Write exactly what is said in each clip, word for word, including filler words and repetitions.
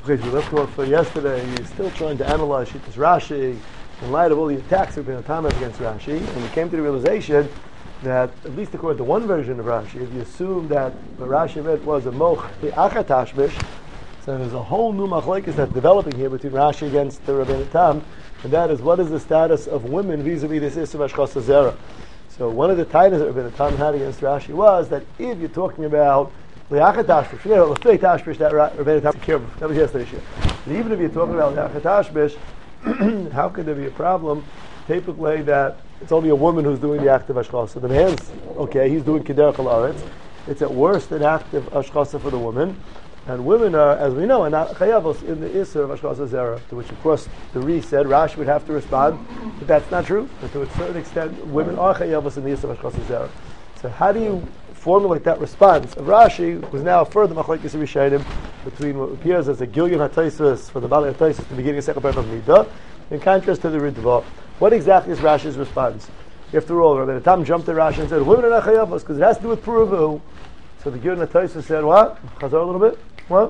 Okay, we left off for yesterday. He's still trying to analyze Shittas Rashi in light of all the attacks that have been on against Rashi, and we came to the realization that, at least according to one version of Rashi, if you assume that what Rashi read was a moch be'achatashmish, so there's a whole new machlokes that's developing here between Rashi against the Rabbeinu Tam, and that is, what is the status of women vis-a-vis this Issur Hashchasa Zera? So one of the titles that Rabbeinu Tam had against Rashi was that if you're talking about Le'achat Tashmish, forget about Lefei Tashmish that Rabbeinu Tam took care of. That was yesterday's year. But even if you're talking about Le'achat Tashmish, how could there be a problem? Typically, that it's only a woman who's doing the act of Hashchasa. So the man's, okay, he's doing Kederach Haaretz. It's at worst an act of Hashchasa for the woman. And women are, as we know, are not chayavos in the Issur of Hashchasa Zera, to which, of course, the Re said, Rashi would have to respond, but that's not true. But to a certain extent, women are chayavos in the Issur of Hashchasa Zera. So how do you formulate that response of Rashi, who's now further machlokes Rishayim between what appears as a Gilyon HaTosfos for the Bali HaTosfos, the beginning of second paragraph of Midah, in contrast to the Ritva? What exactly is Rashi's response? After all, Rabbi Tam jumped at Rashi and said, women are not chayavos because it has to do with Puruvu. So the Gilyon HaTosfos said, what? Chazar a little bit? What?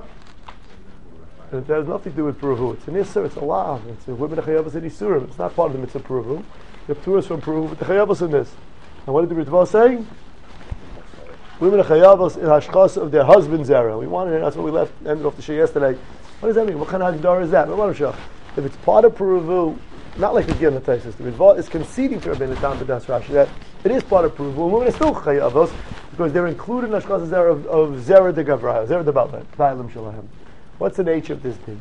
And it has nothing to do with Puruvu. It's an Issur, it's a law. It's a women are chayavos in Isurim. It's not part of the mitzvah Puruvu. The Pturas from Puruvu, but the chayavos in this. And what did the Ritva say? Women are chayavos in hashchasa of their husband's era. We wanted it, that's what we left, ended off the show yesterday. What does that mean? What kind of hagdara is that? If it's part of Puruvu, not like the Gilyon HaTosfos, the Ritva is conceding to Rabbeinu Tam B'das Rashi that it is part of Puruvu, and women are still chayavos because they're included in hashchasa zera of, of zera de gavraya, zera de balad, ta'alim shalahem. What's the nature of this thing?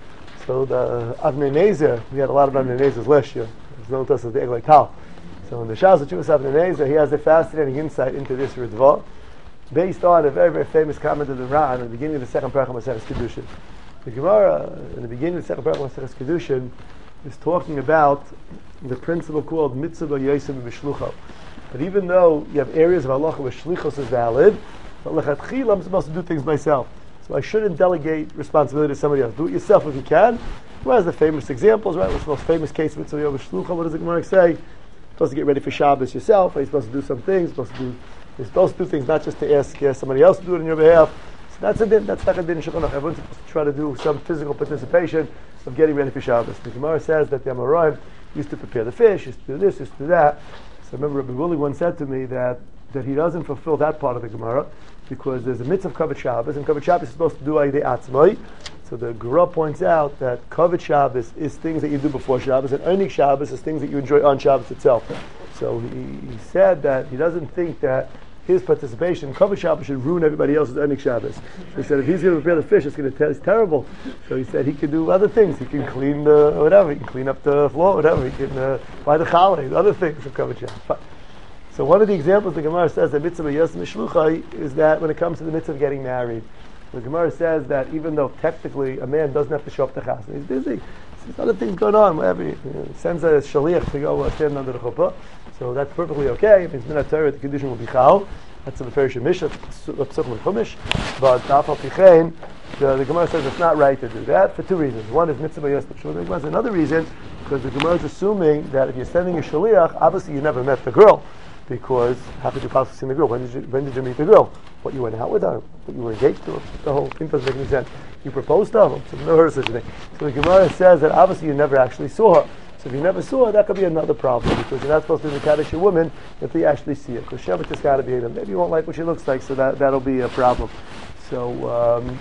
So the Avnei Nezer, we had a lot of Avnei Nezers last year. There's no test of the Eglei Tal. So in the Shas of Chuvas Avnei Nezer, he has a fascinating insight into this Ritva, based on a very, very famous comment of the Ran at the beginning of the second paragraph of Maseches Kedushin. The Gemara, in the beginning of the second paragraph of Maseches Kedushin, is talking about the principle called Mitzvah Yosem B'Shlucho. But even though you have areas of halacha where shlichus is valid, but lechatchila I'm supposed to do things myself. So I shouldn't delegate responsibility to somebody else. Do it yourself if you can. Who has the famous examples, right? What's the most famous case of Mitzvah Yosem B'Shlucho? What does the Gemara say? You're supposed to get ready for Shabbos yourself. Are you supposed to do some things? You're supposed to do You're supposed to do things, not just to ask uh, somebody else to do it on your behalf. So that's a din. That's not a din in Shulchan Aruch. Everyone's supposed to try to do some physical participation of getting ready for Shabbos. The Gemara says that the Amoraim used to prepare the fish, used to do this, used to do that. So I remember Rabbi Woolley once said to me that, that he doesn't fulfill that part of the Gemara because there's a mitzvah of Kavod Shabbos, and Kavod Shabbos is supposed to do Aydei Atzmai. So the Gemara points out that Kavod Shabbos is things that you do before Shabbos, and Einik Shabbos is things that you enjoy on Shabbos itself. So he, he said that he doesn't think that his participation in Kavod Shabbos should ruin everybody else's Einik Shabbos. He said if he's going to prepare the fish, it's going to taste terrible. So he said he could do other things. He can clean the whatever. He can clean up the floor, whatever. He can uh, buy the challah, other things of Kavod Shabbos. So one of the examples the Gemara says that mitzvah yosem b'shluchai is that when it comes to the mitzvah of getting married, the Gemara says that even though technically a man doesn't have to show up to chasna, he's busy. There's other things going on. Whatever, he, you know, sends a shaliach to go uh, stand under the chuppah. So that's perfectly okay. If it's minat Torah, the condition will be chal. That's in the Perish Mishnah, Psuch and Chumash. But Afal Pichein, the, the Gemara says it's not right to do that for two reasons. One is mitzvah yosem b'shluchai. There's another reason because the Gemara is assuming that if you're sending a shaliach, obviously you never met the girl. Because how could you possibly see the girl? When did you when did you meet the girl? What, you went out with her? What, you were engaged to her? The whole thing doesn't make any sense. You proposed to her? So never heard of such a thing. So the Gemara says that obviously you never actually saw her. So if you never saw her, that could be another problem because you're not supposed to be Kaddish a woman if they actually see her. Because Shabbat has got to be in. Maybe you won't like what she looks like, so that that'll be a problem. So. Um,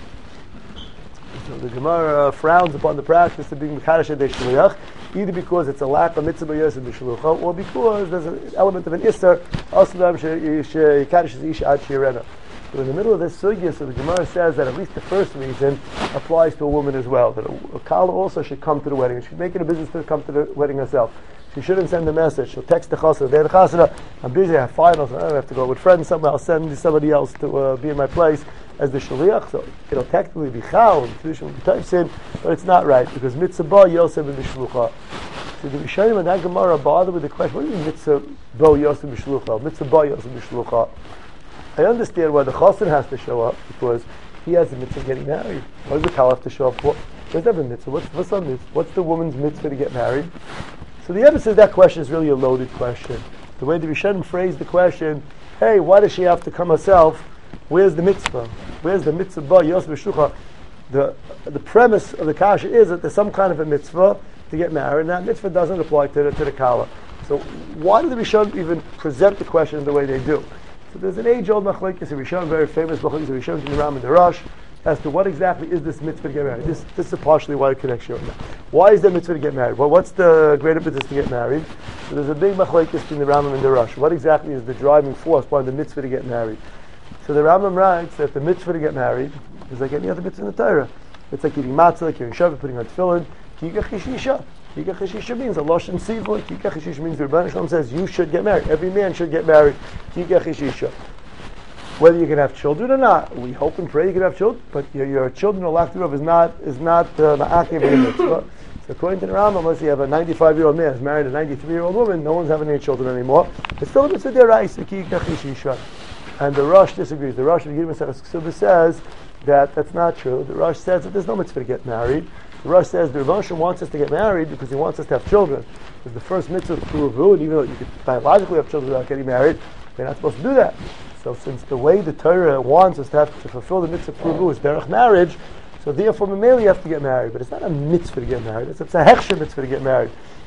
So the Gemara frowns upon the practice of being Mekadosh Yedei Shliach, either because it's a lack of mitzvah yosem b'shlucha, or because there's an element of an Issur, also Yekadosh Isha Ad Shirena. So in the middle of this sugya, so the Gemara says that at least the first reason applies to a woman as well, that a, a kala also should come to the wedding. She should make it a business to come to the wedding herself. She shouldn't send a message. She'll text the chassid, the chassid, I'm busy, I have finals, I have to go with friends somewhere, I'll send somebody else to uh, be in my place as the shaliach. So it'll technically be chal, and tradition will be taifsin, but it's not right, because mitzvah bo yosem b'shlucha. So the Rishonim and that Gemara bother with the question, what do you mean mitzvah bo yosem b'shlucha? Mitzvah bo yosem b'shlucha. I understand why the chassid has to show up, because he has the mitzvah of getting married. Why does the kal have to show up for? There's never a mitzvah. What's, what's, the mitzvah? What's the woman's mitzvah to get married? So the Rebbe says that question is really a loaded question. The way the Rishonim phrased the question, hey, why does she have to come herself? Where's the mitzvah? Where's the mitzvah? Yos b'shucha. the the premise of the kasha is that there's some kind of a mitzvah to get married, and that mitzvah doesn't apply to the, to the kala. So why do the Rishonim even present the question the way they do? So there's an age-old machlokes, a Rishonim, very famous machlokes, a Rishonim in the Ram and the Rosh, as to what exactly is this mitzvah to get married. This this is partially why it connects you right now. Why is there mitzvah to get married? Well, what's the great impetus to get married? So there's a big machlokes in the Rambam and the Rosh. What exactly is the driving force behind the mitzvah to get married? So the Rambam writes that the mitzvah to get married is like any other mitzvah in the Torah. It's like eating matzah, like carrying shavah, putting on tefillin. Kikach Chishisha. Kikach Chishisha means a Lashon Sivla. Kikach Chishisha means the Rebbeinu Shalom says you should get married. Every man should get married. Kikach Chishisha. Whether you can have children or not, we hope and pray you can have children, but your, your children or lack thereof is not is not ma'akev in the mitzvah. So according to the Rambam, unless you have a ninety-five-year-old man who's married a ninety-three-year-old woman, no one's having any children anymore. It's still a mitzvah deraisa, kikach Chishisha. And the Rosh disagrees. The Rosh of the Giddim says that that's not true. The Rosh says that there's no mitzvah to get married. The Rosh says the Rebbeinu Shalom wants us to get married because he wants us to have children. It's the first mitzvah of Puruvu, and even though you could biologically have children without getting married, they're not supposed to do that. So since the way the Torah wants us to have to fulfill the mitzvah of Puruvu is derech marriage, so therefore Mameli you have to get married. But it's not a mitzvah to get married. It's, it's a hechsher mitzvah to get married.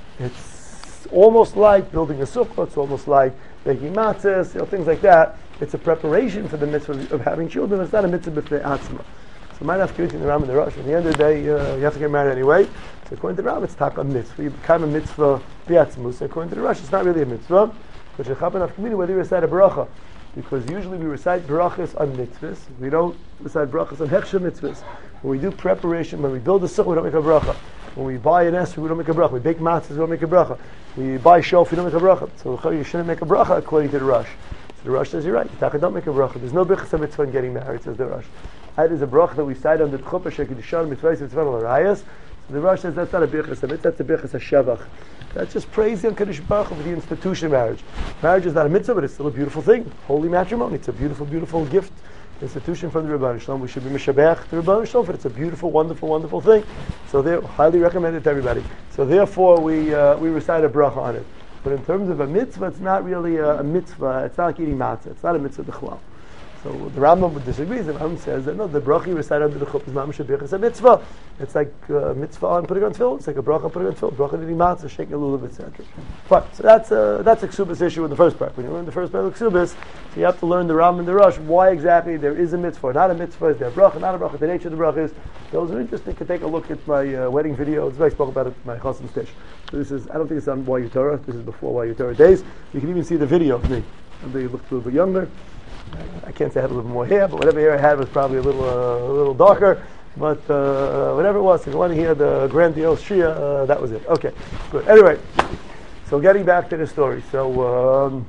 It's almost like building a sukkah. It's almost like making matzahs, you know, things like that. It's a preparation for the mitzvah of having children. It's not a mitzvah b'fnei atzma. So might have to in the Ram and the Rosh. At the end of the day, uh, you have to get married anyway. So according to the Ram, it's taka mitzvah. You become a mitzvah b'atzmus. According to the Rosh, it's not really a mitzvah. But shechapan of community whether you recite a bracha, because usually we recite brachas on mitzvahs. We don't recite brachas on hechsher mitzvahs. When we do preparation, when we build a sukkah, we don't make a bracha. When we buy an esrog, we don't make a bracha. We bake matzahs, we don't make a bracha. We buy shofar, we don't make a bracha. So you shouldn't make a bracha according to the Rosh. The Rosh says, you're right, Taka don't make a bracha. There's no b'chas mitzvah in getting married, says the Rosh. That is a bracha that we cite on the Tchuppah Shekidushan Mitzvahs Mitzvah L'Arayas. So the Rosh says that's not a b'chas mitzvah, that's a b'chas shevach. That's just praising Kadosh Baruch Hu for the institution of marriage. Marriage is not a mitzvah, but it's still a beautiful thing. Holy matrimony, it's a beautiful, beautiful gift. Institution from the Rebbeinu Shalom. We should be mishabech the Rebbeinu Shalom, but it's a beautiful, wonderful, wonderful thing. So they highly recommend it to everybody. So therefore we uh, we recite a bracha on it. But in terms of a mitzvah, it's not really a, a mitzvah. It's not like eating matzah. It's not a mitzvah d'chlal. So the Rambam would disagree. The Rambam says that no, the bracha you recite under the chuppah is mamash b'chas a mitzvah. It's like a mitzvah on putting on tefillin. It's like a bracha on putting on tefillin. Bracha eating matzah, shaking a lulav, et cetera. Fine. So that's a that's a ksubas issue in the first part. When you learn the first part of ksubas, so you have to learn the Rambam and the Rosh. Why exactly there is a mitzvah, not a mitzvah? Is there a bracha, not a bracha? The nature of the bracha is. Those who are interested can take a look at my uh, wedding video. I spoke about it in my Chassan Stish. So this is, I don't think it's on Why Torah. This is before Why Torah days. You can even see the video of me. They looked a little bit younger. I can't say I had a little more hair, but whatever hair I had was probably a little uh, a little darker. But uh, whatever it was, if you want to hear the grandiose Shia, uh, that was it. Okay, good. Anyway, so getting back to the story. So um,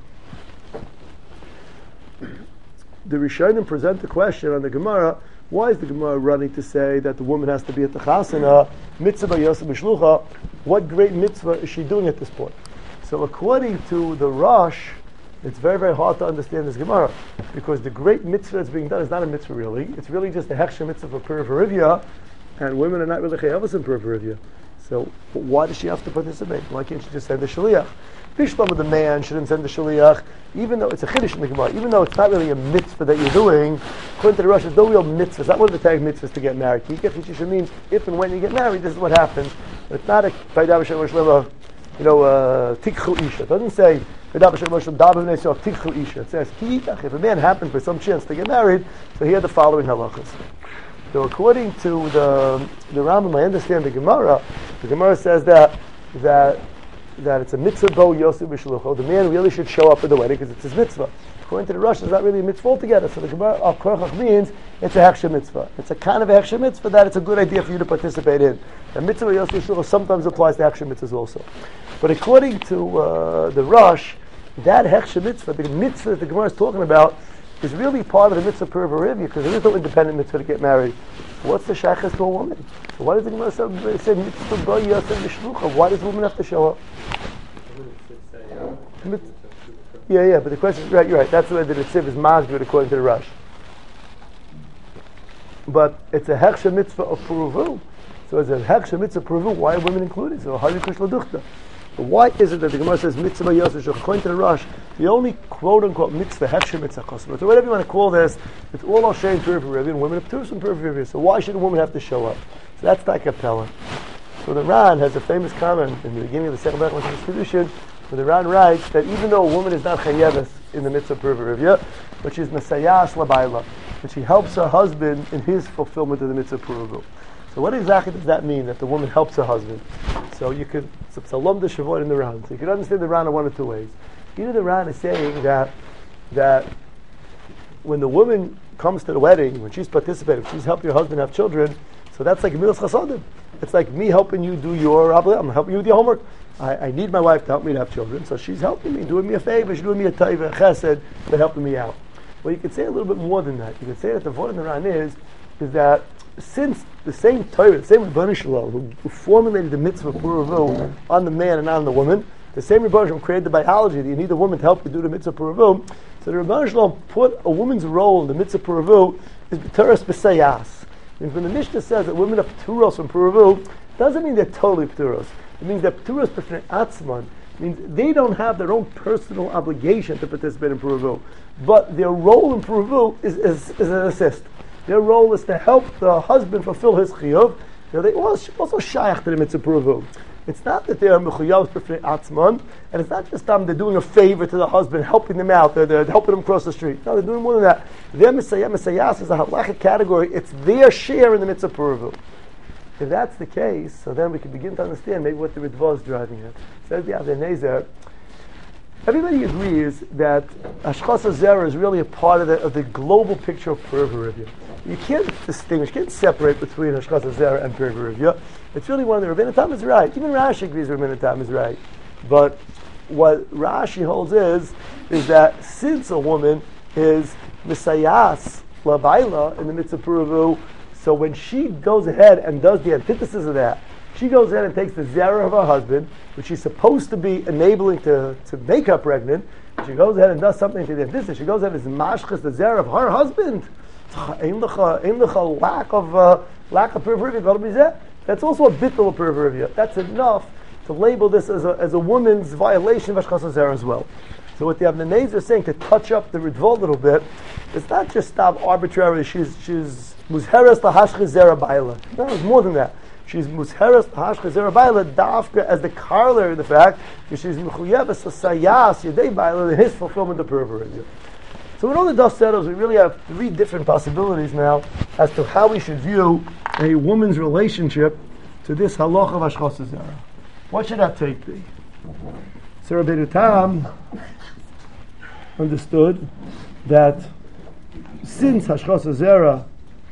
the Rishonim present the question on the Gemara. Why is the Gemara running to say that the woman has to be at the chasana? Mitzvah yosef b'shlucha. What great mitzvah is she doing at this point? So according to the Rosh, it's very, very hard to understand this Gemara, because the great mitzvah that's being done is not a mitzvah really. It's really just a hechsher mitzvah for periferivia, and women are not really chayavas in periferivia. So why does she have to participate? Why can't she just send the shaliach? Bishlam, the man shouldn't send the shaliach, even though it's a chiddush in the Gemara, even though it's not really a mitzvah that you're doing. According to the Rosh, there's no real mitzvah. It's not one of the tag mitzvahs to get married. Kikach Chishisha means if and when you get married, this is what happens. But it's not a you know, uh, tikchu isha. It doesn't say tikchu isha. It says kikach. If a man happens by some chance to get married, so here are the following halachas. So according to the the Rambam, I understand the Gemara. The Gemara says that that that it's a mitzvah bo yosef b'shlucho. The man really should show up for the wedding because it's his mitzvah. According to the Rosh, it's not really a mitzvah altogether. So the Gemara of Korach means it's a hechsher mitzvah. It's a kind of a hechsher mitzvah that it's a good idea for you to participate in. The mitzvah yosef b'shlucho sometimes applies to hechsher mitzvahs also. But according to uh, the Rosh, that hechsher mitzvah, the mitzvah that the Gemara is talking about, is really part of the mitzvah per varivia, because there is no independent mitzvah to get married. So what's the shaykhs to a woman? So why does the Gemara say, say mitzvah bo yosef b'shlucha? Why does the woman have to show up? Mit- yeah, yeah, but the question is, right, you're right, that's the way the Netziv is masbid according to the Rosh. But it's a hechsher mitzvah of Puruvu. So it's a hechsher mitzvah of Puruvu, why are women included? So Hari Krishna Duchta. But why is it that the Gemara says mitzvah yosef? According to the Rush, the only quote-unquote mitzvah hefsher mitzvah chosmer, so whatever you want to call this, it's all Hashem periphery, and women have two some periphery. So why should a woman have to show up? So that's the kapella. So the Ran has a famous comment in the beginning of the second Bechman Kedushin, where the Ran writes that even though a woman is not chayeves in the mitzvah periphery, but she's mesayas labayla, that she helps her husband in his fulfillment of the mitzvah periphery. So what exactly does that mean, that the woman helps her husband? So you could, it's a lum de shavot in the Ran. So you could understand the Ran in one of two ways. Either the Ran is saying that that when the woman comes to the wedding, when she's participating, she's helping your husband have children, so that's like milas chasadim. It's like me helping you do your obligation. I'm helping you with your homework. I, I need my wife to help me to have children, so she's helping me, doing me a favor, she's doing me a taiva, a chesed, by helping me out. Well, you could say a little bit more than that. You could say that the vod in the Ran is, is that since the same Torah, the same Rebbeinu Shalom, who, who formulated the mitzvah puravu on the man and on the woman, the same Rebbeinu Shalom created the biology that you need a woman to help you do the mitzvah puravu. So the Rebbeinu Shalom put a woman's role in the mitzvah puravu is b'teres b'sayas. And when the Mishnah says that women are pturos from puravu, doesn't mean they're totally pturos. It means they're pturos b'fnei atzman. It means they don't have their own personal obligation to participate in puravu, but their role in puravu is, is, is an assist. Their role is to help the husband fulfill his chiyuv. You know, they also, also shayach to the mitzvah puravu. It's not that they are mechuyav b'fnei atzman, and it's not just them, they're doing a favor to the husband, helping them out, they're, they're helping them cross the street. No, they're doing more than that. Their misayah, misayas is a halachic category, it's their share in the mitzvah puravu. If that's the case, so then we can begin to understand maybe what the Ritva is driving at. Says the Avnei Nezer, everybody agrees that Hashchas HaZerah is really a part of the, of the global picture of periphery. You can't distinguish, you can't separate between Hashchas HaZerah and periphery. It's really one of the Rabbeinu Tam is right. Even Rashi agrees Rabbeinu Tam is right. But what Rashi holds is, is that since a woman is misayas labayla in the mitzvah puravu, so when she goes ahead and does the antithesis of that, she goes ahead and takes the zera of her husband, which she's supposed to be enabling to, to make her pregnant. She goes ahead and does something to the antithesis. She goes ahead and is mashchas the zera of her husband. Lack of uh, lack of periphery. That's also a bittul of periphery. That's enough to label this as a, as a woman's violation of Hashchas HaZerah as well. So what the Avnei Nezer is saying, to touch up the Ritva a little bit, it's not just stop arbitrarily, she's she's muzheres lahashchas zera baila. No, it's more than that. She's muzheres lahashchas zera baila dafka as the corollary of the fact that she's mechuyeves sayas yedei baila in his fulfillment of periphery. So when all the dust settles, we really have three different possibilities now as to how we should view a woman's relationship to this halacha of Hashchas HaZerah. What should that take be? So Rabbeinu Tam understood that since Hashchas HaZerah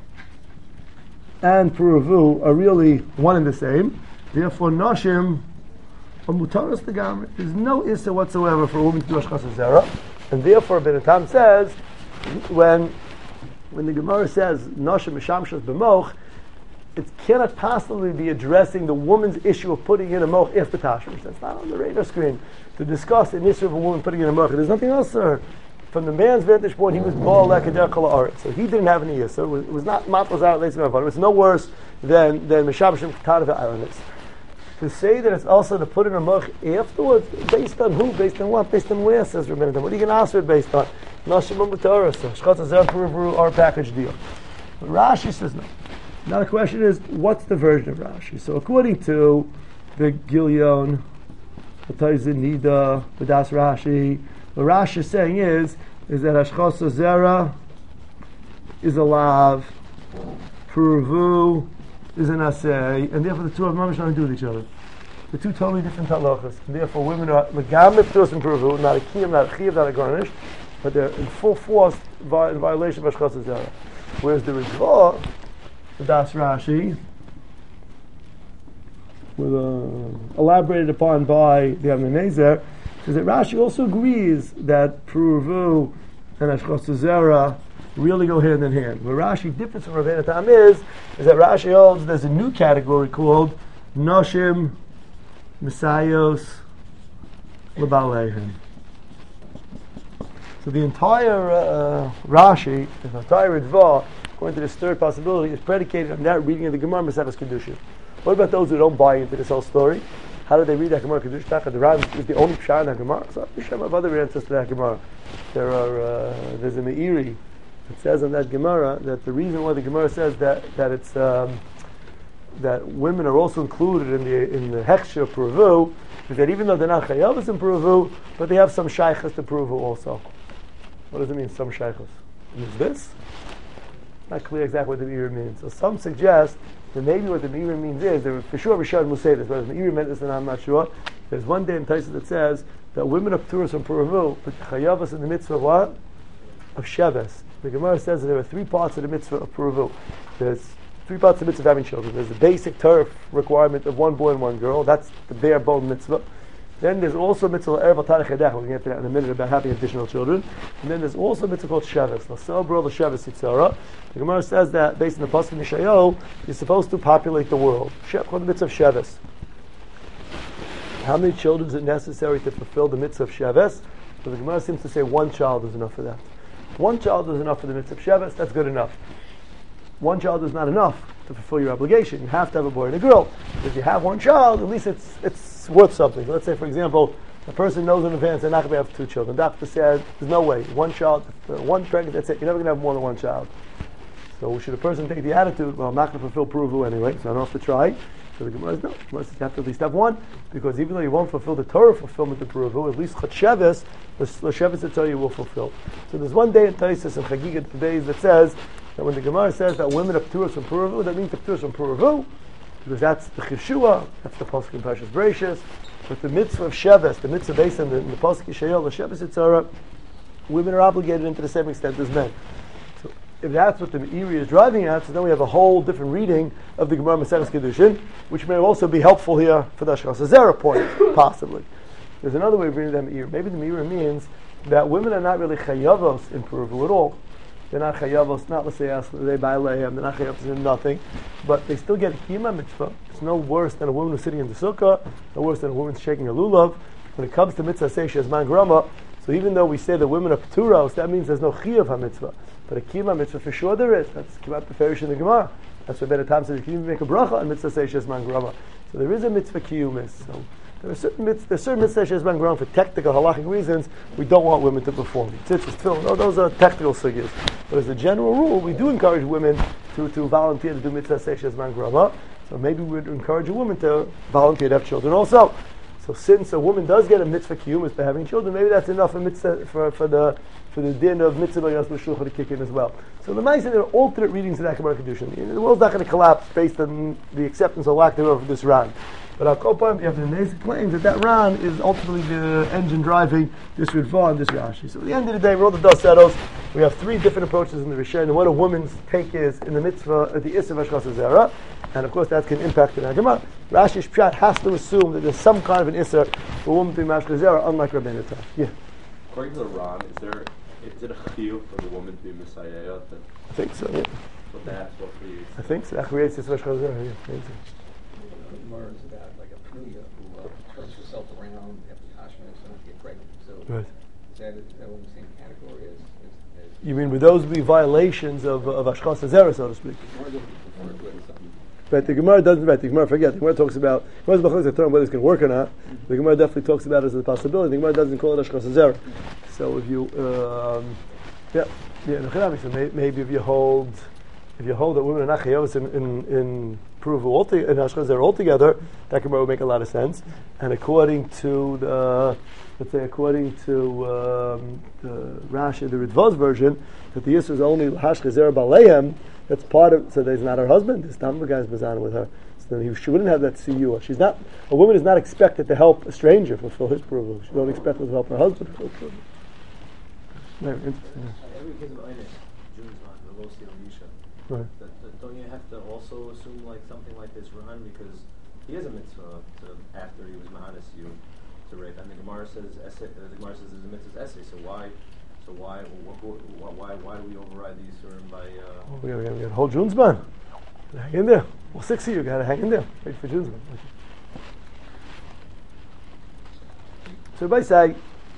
and Puravu are really one and the same, therefore Nashim are mutaras legamri. There's no issa whatsoever for a woman to do Hashchas HaZerah, and therefore Rabbeinu Tam says when when the Gemara says Nashim mishamshas b'moch, it cannot possibly be addressing the woman's issue of putting in a moch after tashmish. That's not on the radar screen to discuss the issue of a woman putting in a moch. There's nothing else, sir. From the man's vantage point, he was ball lekeder kol haaretz, so he didn't have any issue. So it was not matlas out leisim. It's no worse than than mishabshim k'tad v'ayronis. To say that it's also to put in a moch afterwards, based on who, based on what, based on where, says Rabbeinu Tam. What are you going to ask for it based on? Nashim u'mutaras, Hashchas HaZerah Puravu are a package deal. But Rashi says no. Now the question is, what's the version of Rashi? So according to the Gilyon, the Taizin Nida, the Das Rashi, what Rashi is saying is, is that Hashchas HaZerah is a lav, Puravu is an asay, and therefore the two of them are trying to do with each other. The two totally different halachas. And therefore women are legam p'turos and Puravu, not a kiyam, not a chiyav, not a garnish, but they're in full force in violation of Hashchas HaZerah. Whereas the Ritva, the Das Rashi, with, uh, elaborated upon by the Avnei Nezer, says that Rashi also agrees that Puravu and Hashchas HaZerah really go hand in hand. Where Rashi differs from Rabbeinu Tam is, is that Rashi holds there's a new category called Noshim Misayos Lebaleihem. So the entire uh, Rashi, the entire Ritva, according to this third possibility, is predicated on that reading of the Gemara Maseches Kedushin. What about those who don't buy into this whole story? how do they read that Gemara? Kedush Taka, the Ram is the only Pshar in that Gemara. So we have other answers to that Gemara. There are, uh, there's a Meiri that says in that Gemara that the reason why the Gemara says that, that it's, um, that women are also included in the in the Heksha Puravu is that even though they're not Chayavas in Puravu, but they have some Shaykhas to Puravu also. What does it mean, some Shaykhas? Is this? Not clear exactly what the Meiri means. So some suggest that maybe what the Meiri means is, there for sure Rishad will say this, but if the Meiri meant this, then I'm not sure. There's one day in Taisa that says that women are Pturas from Puravu, but Chayavas in the mitzvah of what? Of Sheves. The Gemara says that there are three parts of the mitzvah of Puravu. There's three parts of the mitzvah of having children. There's the basic turf requirement of one boy and one girl. That's the bare bone mitzvah. Then there's also mitzvah Erev Atarech Edech. We're going to get to that in a minute about having additional children. And then there's also a mitzvah called Sheves. Lasel Bro the Sheves Yitzhara. The Gemara says that based on the pasuk Mishayo, you're supposed to populate the world. Shev called the mitzvah of Sheves. How many children is it necessary to fulfill the mitzvah of Sheves? So the Gemara seems to say one child is enough for that. One child is enough for the mitzvah of Sheves. That's good enough. One child is not enough to fulfill your obligation. You have to have a boy and a girl. If you have one child, at least it's it's worth something. Let's say, for example, a person knows in advance they're not going to have two children. Doctor said, there's no way. One child, one pregnant, that's it. You're never going to have more than one child. So should a person take the attitude, well, I'm not going to fulfill Puruvu anyway, so I don't have to try. So the Gemara says, no, the Gemara says you have to at least have one, because even though you won't fulfill the Torah fulfillment of Puruvu, at least Chatsheves, the Sheves that tell you will fulfill. So there's one day in Taisus and Chagiga today that says that when the Gemara says that women are Pturas from Puruvu, that means the Pturas from Puruvu, because that's the Chishua, that's the Pasuk in Parshas Bereishis. But the mitzvah of Sheves, the mitzvah based on the, the Pasuk Yishayahu, the Sheves Yitzhara, women are obligated into the same extent as men. So if that's what the Meiri is driving at, so then we have a whole different reading of the Gemara Maseches Kedushin, which may also be helpful here for the Ashkas Hazera point, possibly. There's another way of reading the Meiri. Maybe the Meiri means that women are not really chayavos in Puruvu at all. They're not chayavos, not let's say they buy lehem, they're not chayavos in nothing, but they still get a kiyama mitzvah. It's no worse than a woman who's sitting in the sukkah, no worse than a woman shaking a lulav. When it comes to mitzvah say she has man grama, so even though we say that women are pturos, that means there's no chiyav ha-mitzvah. But a kiyama mitzvah for sure there is. That's kimat beferish in the Gemara. That's why better time says you can even make a bracha and mitzvah say she has man grama. So there is a mitzvah kiyumis. So there are certain mitzvahs, there's certain mitzvahs she has man grama for technical halachic reasons we don't want women to perform. Tzitzis, tefillin, no, those are technical sugyas. But as a general rule, we do encourage women to, to volunteer to do mitzvah say she has man grama. So maybe we would encourage a woman to volunteer to have children also. So since a woman does get a mitzvah kiyumis by having children, maybe that's enough for mitzvah for, for the for the din of mitzvah yas l'shulchan to kick in as well. So the Ma'aseh, there are alternate readings of that Gemara Kedushin. The world's not going to collapse based on the acceptance or lack thereof of this Ran. But Al Kol Paim, you have the Nezik claims that that Ran is ultimately the engine driving this Ritva and this Rashi. So at the end of the day, when all the dust settles, we have three different approaches in the Rishon, and what a woman's take is in the mitzvah, uh, the Issa of Ashkas Hazera. And of course that can impact the Gemara. Rashi's Pshat has to assume that there's some kind of an Issa for a woman to be Mashkas Hazera, unlike Rabbeinu Tam. Yeah. According to the Ran, is there is it a chiyuv for the woman to be Messiah? I think so, yeah. So that's what we I think so. That creates this Ashkas Hazera, yeah. Gemara is about like a pnuya who uh, turns herself around after Tashmish and to get pregnant. So Right. is that, is that in the same category as, as, as You mean would those be violations of, of Ashkas Hazera, so to speak? Gemara doesn't refer to it as something. But the Gemara doesn't, right, the Gemara, forget, the Gemara talks about, Gemara's B'chol is whether it's going to work or not. The Gemara definitely talks about it as a possibility. The Gemara doesn't call it Ashkas Hazera. So if you, um, yeah, yeah, so may, maybe if you hold, if you hold that women are not chayavos in, in, in Puruvu altogether, in Ashkas Hazera altogether, that Gemara would make a lot of sense. And according to the, let's say, according to um, the Rashi, the Ritva's version, that the Yisra is only Hashkas Hazera Balehem. That's part of, so there's not her husband, this Tamva guy's Mazana with her. So then he, she wouldn't have that siyua. She's not, a woman is not expected to help a stranger fulfill his privilege. She don't expect her to help her husband fulfill his privilege. Very interesting. Every case of Einis, June's not, the Losi on Yisha. Right. Don't you have to also assume like something like this Ran, because he is a mitzvah to, after he was Mahanis you to rape, and the Gemara says, essay, uh, the Gemara says there's a mitzvah's essay, so why? So why, why, why, why do we override these Yisurim by? Uh, Oh, we got, we got, we got to hold June's man. Hang in there. Well, six of you got to hang in there. Wait for June's man. So by say,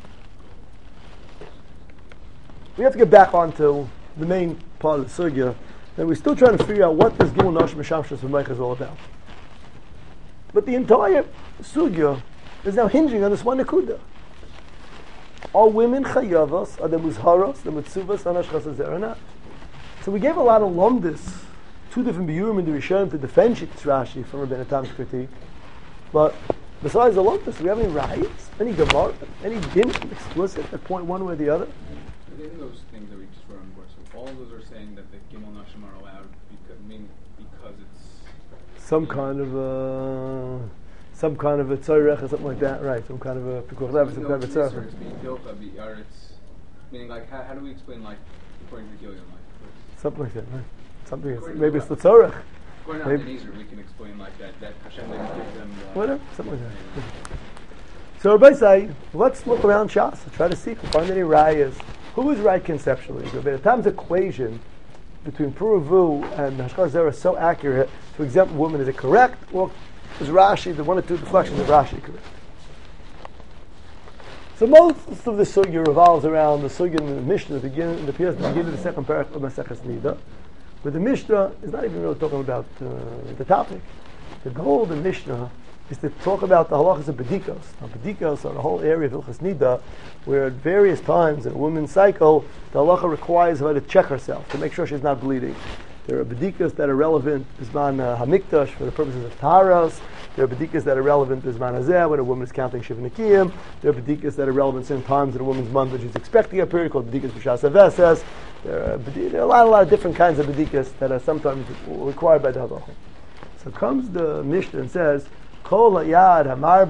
we have to get back onto the main part of the sugya, and we're still trying to figure out what this Gimel Nashim Mishamshas V'Meicha is all about. But the entire sugya is now hinging on this one nekuda. Are women chayavas? Are they muzharos, the mitzuvas, on hashchas hazeh or not? So we gave a lot of lomdis, two different biurim in the Rishonim to defend Shittas Rashi from Rabbeinu Tam's critique. But besides the lomdis, do we have any rights, any gemara, any din explicit that point one way or the other? In those things that we just wrote on board, so all of those are saying that the gimel nashim are allowed because, I mean, because it's Some kind of a, some kind of a tzorech or something like that, right? Some kind of a pikuach lev, some kind of a tzorech. It's being built of the arts, meaning like how, how do we explain like according to Gillian like Something like that, right? Something. Is, maybe it's the tzorech. according to Maybe- Ebenezer, we can explain like that that Hashem didn't give them the, Whatever, something like that. So everybody say, let's look around Shas and try to see if we find any rayas. Who is right conceptually? So the Tam's equation between Puravu and Hashkar Zera is so accurate to exempt women. Is it correct, or is Rashi, the one or two deflections of Rashi, correct? So most of the sugya revolves around the sugya in the Mishnah, the beginning, in the appears at the beginning of the second paragraph of Maseches Nida, but the Mishnah is not even really talking about uh, the topic. The goal of the Mishnah is to talk about the halachas of bedikos. Now, bedikos are the whole area of Hilchas Nida, where at various times in a woman's cycle, the halacha requires her to check herself, to make sure she's not bleeding. There are bedikas that are relevant bisman uh, hamikdash for the purposes of taharos. There are bedikas that are relevant bisman hazeh when a woman is counting shiv nikiyim. There are bedikas that are relevant certain times in a woman's month that she's expecting a period called bedikas b'shas aveses. There are, bedi- there are a lot, a lot of different kinds of bedikas that are sometimes required by the halacha. So comes the Mishnah and says, Kol hayad hamar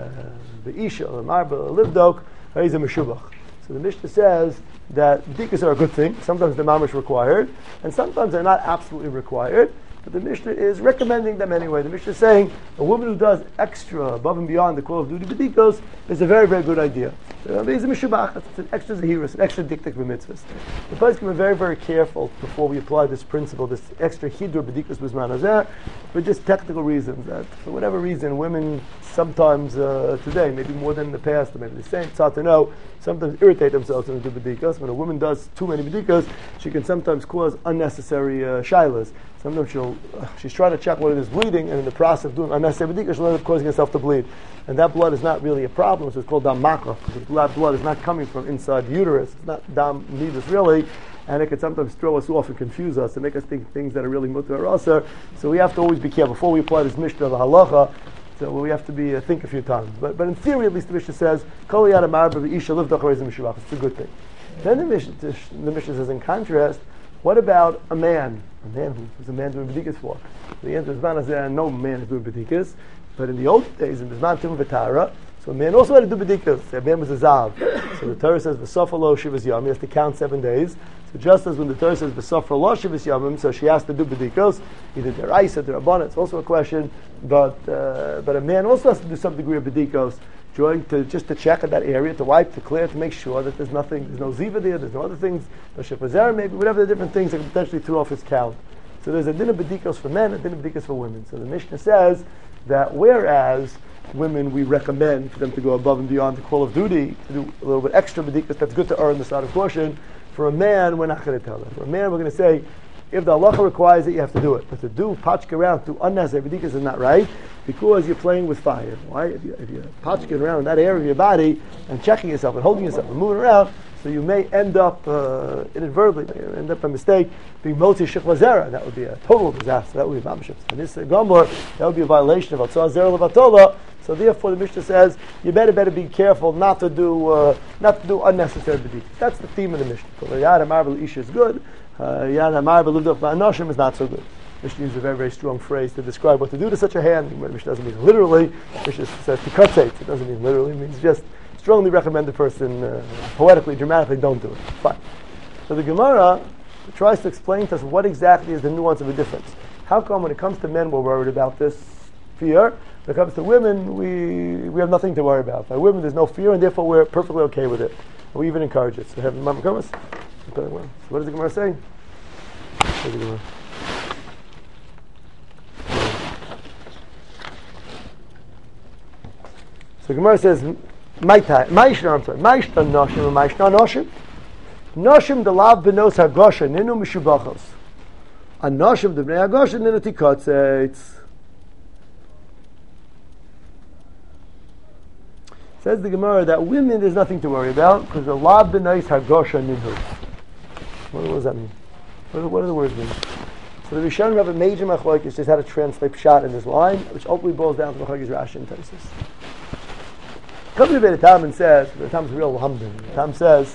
be'isha hamar be'livdok he's a meshubach. So the Mishnah says that bedikas are a good thing. Sometimes they're mamish required, and sometimes they're not absolutely required. But the Mishnah is recommending them anyway. The Mishnah is saying a woman who does extra above and beyond the call of duty bedikos is a very, very good idea. So, it's a mishubach. It's an extra zahirus, an extra diktik b'mitzvahs. The place can be very, very careful before we apply this principle, this extra hiddur bedikos b'zman hazeh, for just technical reasons. That for whatever reason, women sometimes uh, today, maybe more than in the past, or maybe the same, it's hard to know, sometimes irritate themselves when they do bedikas. When a woman does too many bedikas, she can sometimes cause unnecessary uh, shilas. Sometimes she'll, uh, she's trying to check whether there's bleeding, and in the process of doing unnecessary bedikas, she'll end up causing herself to bleed. And that blood is not really a problem, so it's called dam makra, because that blood is not coming from inside the uterus. It's not dam nidus really, and it can sometimes throw us off and confuse us and make us think things that are really mutar or asar. So we have to always be careful. Before we apply this Mishnah of the halacha, so we have to be uh, think a few times. But but in theory, at least the Mishnah says, Kol yad amar b'isha livdach reizim mishubach. It's a good thing. Then the Mishnah, the Mishnah says, in contrast, what about a man? A man who is a man doing bedikas for? The answer is not no man is doing bedikas, but in the old days, in Bisman Tim V'Tara, so a man also had to do bedikas. A man was a zav. So the Torah says, V'sofar lo shivas yom, he has to count seven days. So just as when the Torah says, V'sofar lo shivas yomim, so she has to do bedikos, either deraisa, derabbanan, it's also a question, but uh, but a man also has to do some degree of bedikos, join to just to check in that area, to wipe, to clear, to make sure that there's nothing, there's no ziva there, there's no other things, no shepazera maybe, whatever the different things that can potentially throw off his count. So there's a din of bedikos for men, a din of bedikos for women. So the Mishnah says that whereas women we recommend for them to go above and beyond the call of duty, to do a little bit extra bedikas, that's good to earn the side of caution. For a man, we're not going to tell them. For a man, we're going to say, if the halacha requires it, you have to do it. But to do patchka around, to unnecessary bedikas is not right, because you're playing with fire. Why? If, you, if you're patchking around in that area of your body and checking yourself and holding yourself and moving around, so you may end up uh, inadvertently, may end up by mistake, being moti shikla zera. That would be a total disaster. That would be mamshim. And this uh, gomor, that would be a violation of atzah zera levatola. So therefore, the Mishnah says you better better be careful not to do uh, not to do unnecessary bedikas. That's the theme of the Mishnah. Yad amar isha is good. Yad amar livdach ba'anoshim is not so good. Mishnah uses a very, very strong phrase to describe what to do to such a hand. Mishnah doesn't mean literally. Mishnah says to cut it. It doesn't mean literally. It means just strongly recommend the person uh, poetically, dramatically, don't do it. Fine. So the Gemara tries to explain to us what exactly is the nuance of the difference. How come when it comes to men we're worried about this fear, when it comes to women we we have nothing to worry about. By women there's no fear and therefore we're perfectly okay with it. And we even encourage it. So have the Mama Kamas. So what does the Gemara say? What does the Gemara? So Gemara says, Maishna, I'm sorry, Maishna Noshim and Maishna Noshim. Noshim the lav benos hagosha ninu mishubachos. And Noshim the bnei hagosha ninu tikotzeitz. Says the Gemara that women there's nothing to worry about because the la b'nais hagosha minhu. What does that mean? What do, what do the words mean? So the Rishonim have a major machlokes just how to translate pshat in this line, which ultimately boils down to machlokes Rashi and Tosfos. Comes to Beit Tam and says, Beit Tam's real humble. Tam says,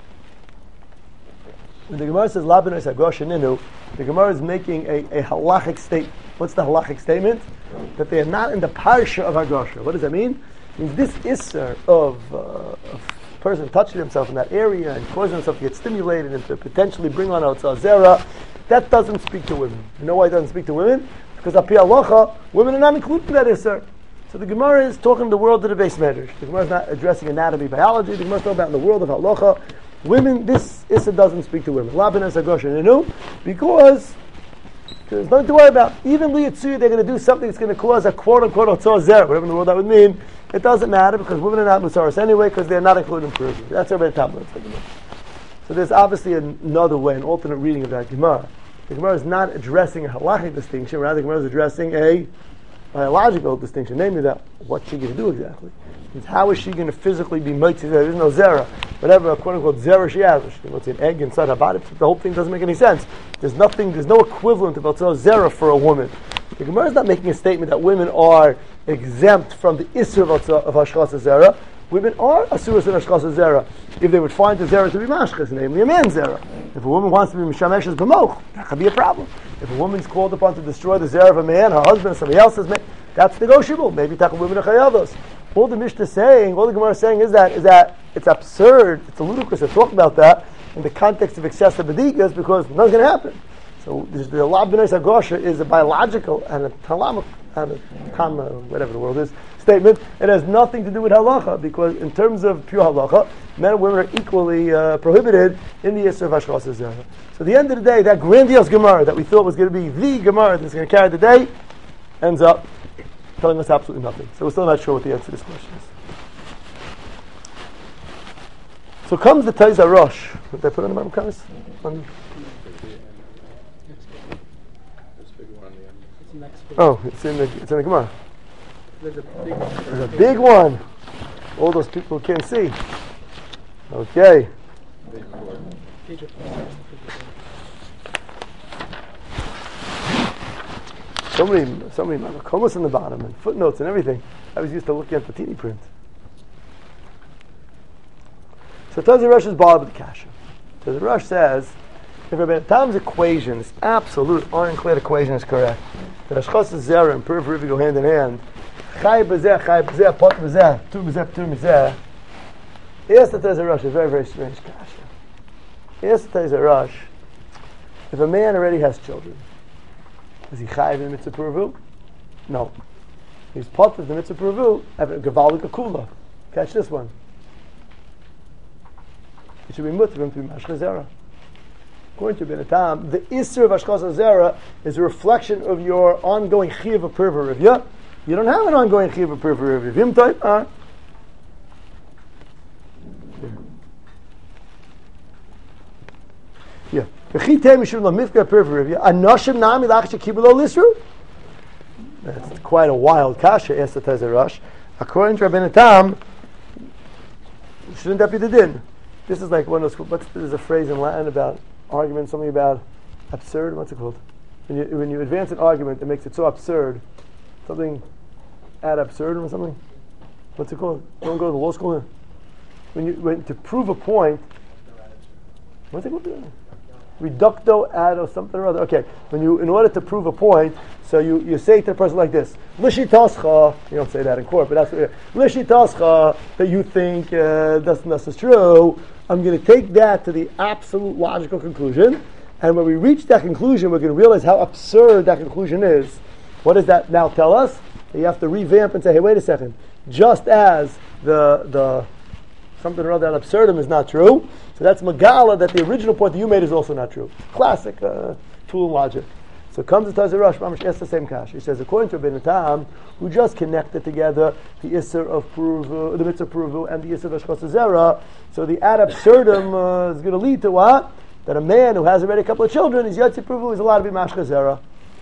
when the Gemara says la b'nais hagosha minhu, the Gemara is making a, a halachic statement. What's the halachic statement? That they are not in the parsha of hagosha. What does that mean? It means this isser of uh, of person touching himself in that area and causing himself to get stimulated and to potentially bring on Otzah Zera, that doesn't speak to women. You know why it doesn't speak to women? Because Api Halacha, women are not included in that Isser. So the Gemara is talking the world of the base measures. The Gemara is not addressing anatomy, biology. The Gemara is talking about in the world of Halacha. Women, this Isser doesn't speak to women. Labin es Hagosh Ninu, because there's nothing to worry about. Even Liyatsuya, they're going to do something that's going to cause a quote-unquote Otzah Zera, whatever in the world that would mean. It doesn't matter because women are not Musaris anyway because they're not included in Purim. That's our Beit Tam. So there's obviously another way, an alternate reading of that Gemara. The Gemara is not addressing a halachic distinction, rather the Gemara is addressing a biological distinction, namely that what's she going to do exactly? Means how is she going to physically be mitzvah? There's no zera. Whatever quote unquote zera she has, she wants an egg inside her body, the whole thing doesn't make any sense. There's nothing, there's no equivalent of zera for a woman. The Gemara is not making a statement that women are exempt from the Isser of, of Hashchas Zera. Women are Asuras in Hashchas Zera. If they would find the Zera to be Mashchas, namely a man's Zera. If a woman wants to be Mishamesh as B'moch, that could be a problem. If a woman's called upon to destroy the Zera of a man, her husband, somebody else's man, that's negotiable. Maybe Taka women are Chayavos. All the Mishnah is saying, all the Gemara is saying is that, is that it's absurd, it's ludicrous to talk about that in the context of excessive bedikas because nothing's going to happen. So the La B'nais Hagosha is a biological and a talamic and a tam, uh, whatever the word is, statement. It has nothing to do with halacha because in terms of pure halacha, men and women are equally uh, prohibited in the Yisr of Hashchas Zera. So at the end of the day, that grandiose Gemara that we thought was going to be the Gemara that's going to carry the day ends up telling us absolutely nothing. So we're still not sure what the answer to this question is. So comes the Taiz Rosh. Did I put on the Mamkanis? Oh, it's in the it's in the Gemara. There's a big There's a big one. All those people can't see. Okay. So many, so many mamakomos in the bottom and footnotes and everything. I was used to looking at the teeny print. So Taz Rosh is bothered with the kasha. Taz Rosh says, if Rabbi Tam's equation, this absolute ironclad equation is correct, that Hashchas Zera and Purim go hand in hand, Chai b'zeh, Chai b'zeh, Pot b'zeh, Tu b'zeh, Tu b'zeh, yes, the Taz Rosh is a very, very strange kasha. Yes, the Taz Rosh, if a man already has children, is he Chai in the Mitzvah Purim? No. He's Pot of the Mitzvah Purim, have a Gavalik Akula. Catch this one. It should be mutter to be Mashchas Zera. According to Ben Tam, the Isser of Hashchas Zera is a reflection of your ongoing Chiv of Purva Rivya. You don't have an ongoing Chiv of Purva Rivya. Vim type, ah. Yeah. That's quite a wild kasha, asked the Taz Rosh. According to Rabbeinu Tam, shouldn't that be the din? This is like one of those, what's, there's a phrase in Latin about argument, something about absurd, what's it called? When you, when you advance an argument that makes it so absurd, something ad absurdum or something? What's it called? Don't go to law school. When you, when, to prove a point, what's it called? Reducto ad or something or other. Okay, when you, in order to prove a point, so you, you say to the person like this, Lishitascha, you don't say that in court, but that's what Lishitascha, that you think uh, that's, that's true, I'm going to take that to the absolute logical conclusion, and when we reach that conclusion, we're going to realize how absurd that conclusion is. What does that now tell us? You have to revamp and say, hey, wait a second, just as the the something or other that absurdum is not true, so that's Megala, that the original point that you made is also not true. Classic uh, tool and logic. So comes the Taz Rosh, Mamash asks the same kash. He says, according to Rabbeinu Tam, who just connected together the Isser of Puruvu, the Mitzvah Puruvu, and the Isser of Hashchas Zera, so the ad absurdum uh, is going to lead to what? That a man who has already a couple of children, his Yotzi Puruvu, is allowed to be Mashchas Zera.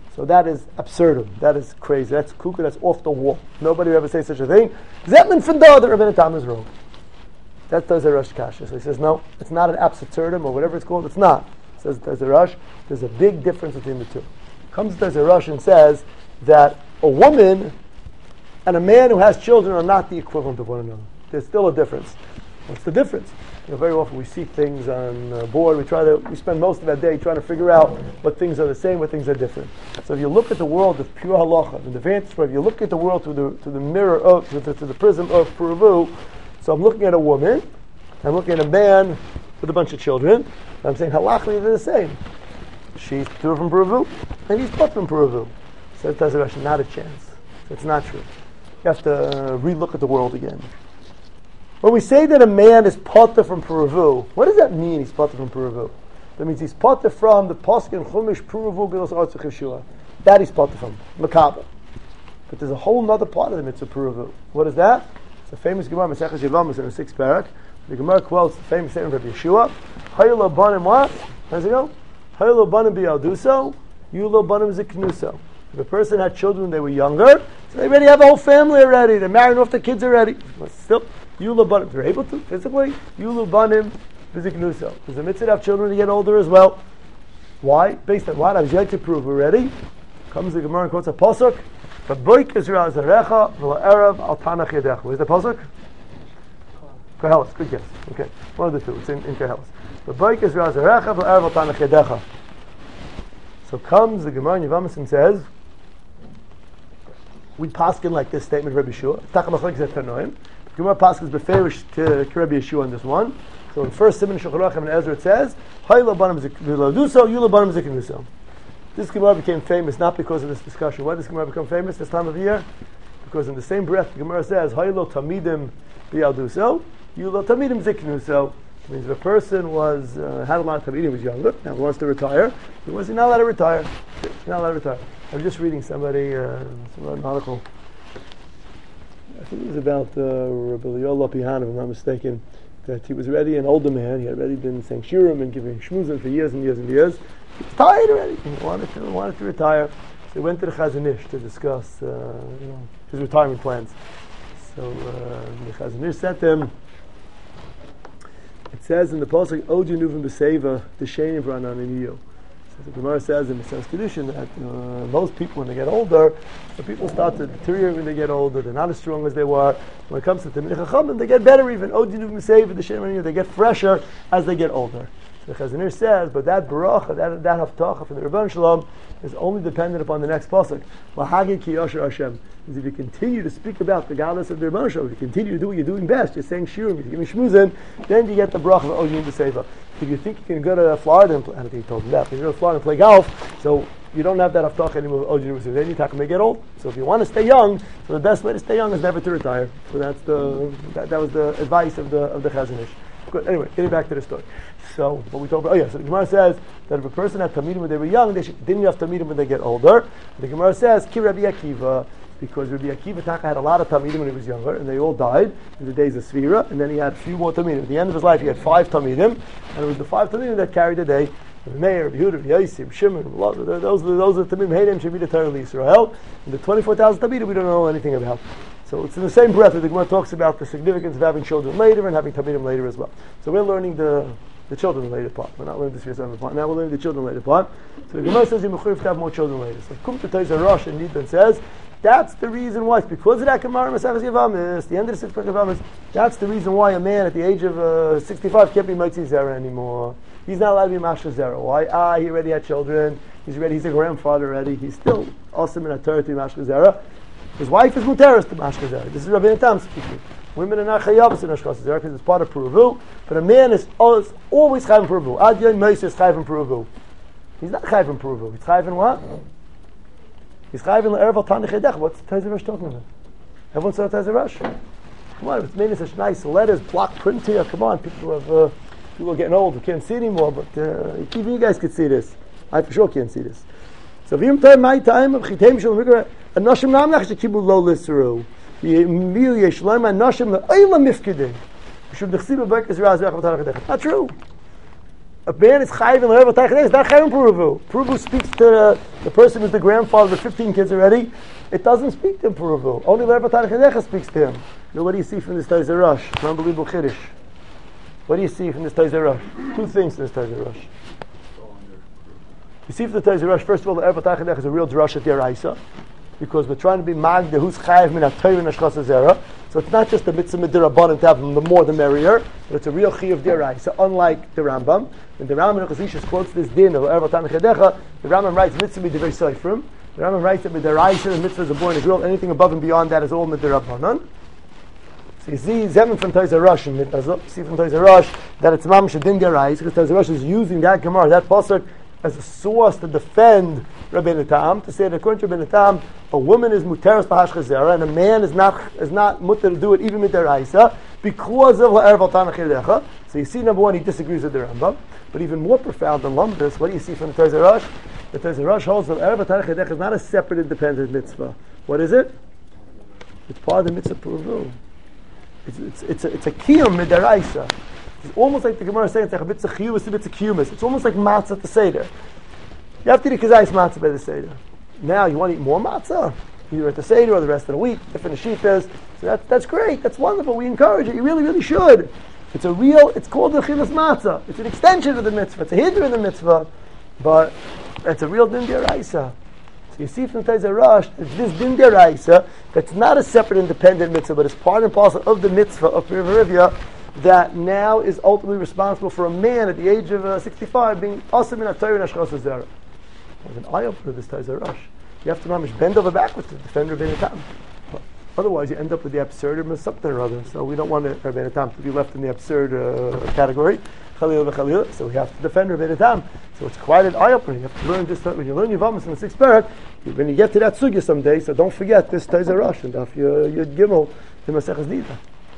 So that is absurdum. That is crazy. That's cuckoo. That's off the wall. Nobody would ever say such a thing. Zetman Fendo, that Rabbeinu Tam is wrong. That does a Rosh Kasha. So he says, no, it's not an absurdum or whatever it's called. It's not. He says there's a Rosh. There's a big difference between the two. Comes there's a Rosh and says that a woman and a man who has children are not the equivalent of one another. There's still a difference. What's the difference? You know, very often we see things on uh, board. We try to. We spend most of our day trying to figure out what things are the same, what things are different. So if you look at the world with pure halacha, and the vantage point, if you look at the world through the through the mirror of through the, through the prism of Puravu, so I'm looking at a woman, I'm looking at a man with a bunch of children, and I'm saying halachically they're the same. She's pure from Puravu, and he's put from Puravu. So it does not a chance. It's not true. You have to uh, re-look at the world again. When we say that a man is potter from Puravu, what does that mean? He's potter from Puravu. That means he's potter from the Pasuk in Chumash Puravu Gedos Artzach Yeshua. That he's potter from Makabel. But there's a whole other part of the mitzvah Puravu. What is that? It's a famous Gemara Maseches Yevamos in the sixth parak. The Gemara quotes the famous statement of Rabbi Yeshua. Haylo banim what? How does it go? Haylo banim bialduso, yulo banim ziknuso. If a person had children when they were younger, so they already have a whole family already. They're marrying off the kids already. But still, Yulu banim, if they're able to, physically, Yulu banim v'ziknuso. There's a mitzvah to have children to get older as well. Why? Based on what? I was yet to prove already. Comes the Gemara and quotes a pasuk. V'boik Yisrael zarecha v'la'erav al tanach yedecha. Where's the pasuk? Koheles. Good guess. Okay, one of the two. It's in, in Koheles. V'boik Yisrael zarecha v'la'erav al tanach yedecha. So comes the Gemara in Yevamos and says, we paskin like this statement of Rabbi Yeshua. Takam zet tanoim. Gemara paskins beferish to Rabbi Yeshua on this one. So in first Siman Shulchan Aruch and Ezra it says, Haylo banim ziknuso, yulo banim ziknuso. This Gemara became famous not because of this discussion. Why did this Gemara become famous this time of year? Because in the same breath the Gemara says, Haylo tamidim bialduso, yulo tamidim ziknuso. It means if a person was uh, had a lot of tamidim, was younger, now he wants to retire, he was not allowed to retire. He's not allowed to retire. I was just reading somebody, uh, an article. I think it was about uh, Rabbi Yoel Lopihan, if I'm not mistaken, that he was already an older man. He had already been saying shiurim and giving shmuzim for years and years and years. He was tired already. He wanted to wanted to retire. So he went to the Chazon Ish to discuss, uh, you know, his retirement plans. So uh, the Chazon Ish said to him, it says in the pasuk, Oju Nuvim B'Seva, the Shenim V'Ranan Iniyo. The Gemara says in the Sense Kedushin that uh, most people, when they get older, the people start to deteriorate when they get older. They're not as strong as they were. When it comes to Talmidei Chachamim, they get better even. They get fresher as they get older. So the Chazon Ish says, but that bracha, that that haftacha from the Rebbeinu Shalom is only dependent upon the next pasuk. Lahagid ki yasher Hashem. Is if you continue to speak about the godless of the Rebbeinu Shalom, if you continue to do what you're doing best, you're saying shiurim, you're giving shmuzin, then you get the bracha of Oju B'Seva. If you think you can go to Florida and play, I don't think he told him that, but you go to Florida and play golf, so you don't have that haftacha anymore. Oh, you then you talk may get old. So if you want to stay young, so the best way to stay young is never to retire. So that's the that, that was the advice of the of the Chazon Ish. Good. Anyway, getting back to the story. So what we talked about. Oh yeah. So the Gemara says that if a person had tamidim when they were young, they should continue to have tamidim when they get older. The Gemara says Ki Rabbi Akiva, because Rabbi Akiva Taka had a lot of tamidim when he was younger, and they all died in the days of Sfira, and then he had a few more tamidim. At the end of his life, he had five tamidim, and it was the five tamidim that carried the day. Meir, Yehuda, Yosef, Shimon, those those are the tamim Haydim should be the Torah Yisrael. And the twenty-four thousand tamidim we don't know anything about. So it's in the same breath that the Gemara talks about the significance of having children later and having tamidim later as well. So we're learning the the children later part. We're not learning the Shviyas part. Now we're learning the children later part. So the Gemara says you mechuyev to have more children later. So Kum T'Toyz Rosh and Nidban says that's the reason why. It's because of that Gemara Maseches Yevamos, the end of the sixth parak of Yevamos. That's the reason why a man at the age of uh, sixty-five can't be Motzi Zera anymore. He's not allowed to be Mashka Zera. Why? Ah, he already had children. He's ready. He's a grandfather already. He's still awesome in a Torah to be Mashka Zera. His wife is Muteris to Mashka Zera. This is Rabbeinu Tam speaking. Women are not Chayavas in Mashka Zera because it's part of Puravu. But a man is always, always Chayv in Puravu. Ad Yom Moshe is Chayv in Puravu. He's not Chayv in Puravu. He's Chayv in what? He's Chayv in L'Erev Al Tanach Yedech. What's Tezer Rosh talking about? Everyone saw Tezer Rosh. Come on, it's made in such nice letters, block print here. Come on, people have. Uh, People are getting old, we can't see anymore, but uh, even you guys could see this. I for sure can't see this. So if you time my time of Chitem Shalom Mikra, Anoshim Namnach Shekibu Lo Lisru, Yemil Yeshleim Anoshim Le'olam Mifkedin. Shum Dechsiba Berk Israel Zerach V'Tanach Yedech. Not true. a man is chayiv in l'erva tayich, it's not chayiv in Peruvu. Peruvu speaks to the, the person who's the grandfather with fifteen kids already. It doesn't speak to Peruvu. Only l'erva tayich speaks to him. Now, what do you see from this Taizer Rosh? It's an unbelievable chiddush. What do you see from this Taizer Rosh? Two things in this Taizer Rosh. You see from the Taizer Rosh, first of all, the Erva Tachadech is a real drasha deraisa, because we're trying to be magda who's chayiv min ha-Torah and hashchas zera. So it's not just a mitzvah midrabanan to have them, the more the merrier, but it's a real chiyuv deraisa. Unlike the Rambam, when the Rambam Chazishas quotes this din of Erva Tachadech, the Rambam writes mitzvah midrabanan seifrim. The Rambam writes that midaraisa the mitzvah is a born Israel. Anything above and beyond that is all midrabanan. So you see, Zeman from Taizer Rosh, and you see from Taizer Rosh that it's mamash a din deraisa, because Taizer Rosh is using that Gemara, that pasuk, as a source to defend Rabbeinu Tam, to say that according to Rabbeinu Tam, a woman is muteras b'hashchas zera, and a man is not is not muter to do it even midaraisa because of ha'erval tanachidecha. So you see, number one, he disagrees with the Rambam, but even more profound than Lumdus, what do you see from the Taizer Rosh? The Taizer Rosh holds that ha'erval tanachidecha is not a separate, independent mitzvah. What is it? It's part of the mitzvah Peruvu. It's it's it's a, it's a kiyum midaraisa. It's almost like the Gemara is saying it's like a bit of chiyumis, a bit of kiyumis. It's almost like matzah at the seder. You have to eat kazayis matzah by the seder. Now you want to eat more matzah, either at the seder or the rest of the week, different shittas. So that's that's great. That's wonderful. We encourage it. You really, really should. It's a real. It's called the chivas matzah. It's an extension of the mitzvah. It's a hiddur in the mitzvah, but it's a real din deraisa. So you see from Taizer Rosh, it's this din deraisa that's not a separate, independent mitzvah, but it's part and parcel of the mitzvah of Pirivya, that now is ultimately responsible for a man at the age of uh, sixty-five being asim in a Torah and hashchas zera. There's an eye opener this Taizer Rosh. You have to mamish bend over backwards to defend Rabbeinu Tam. Otherwise, you end up with the absurd or something or other. So we don't want Rabbeinu Tam to be left in the absurd uh, category. Chalil v'chalil. So we have to defend Rabbeinu Tam. So it's quite an eye opener. You have to learn this. When you learn Yevamos in the sixth parak, when you get to that sugya someday, so don't forget this Taizer Rosh and Daf Yud Gimel the Maseches Nida.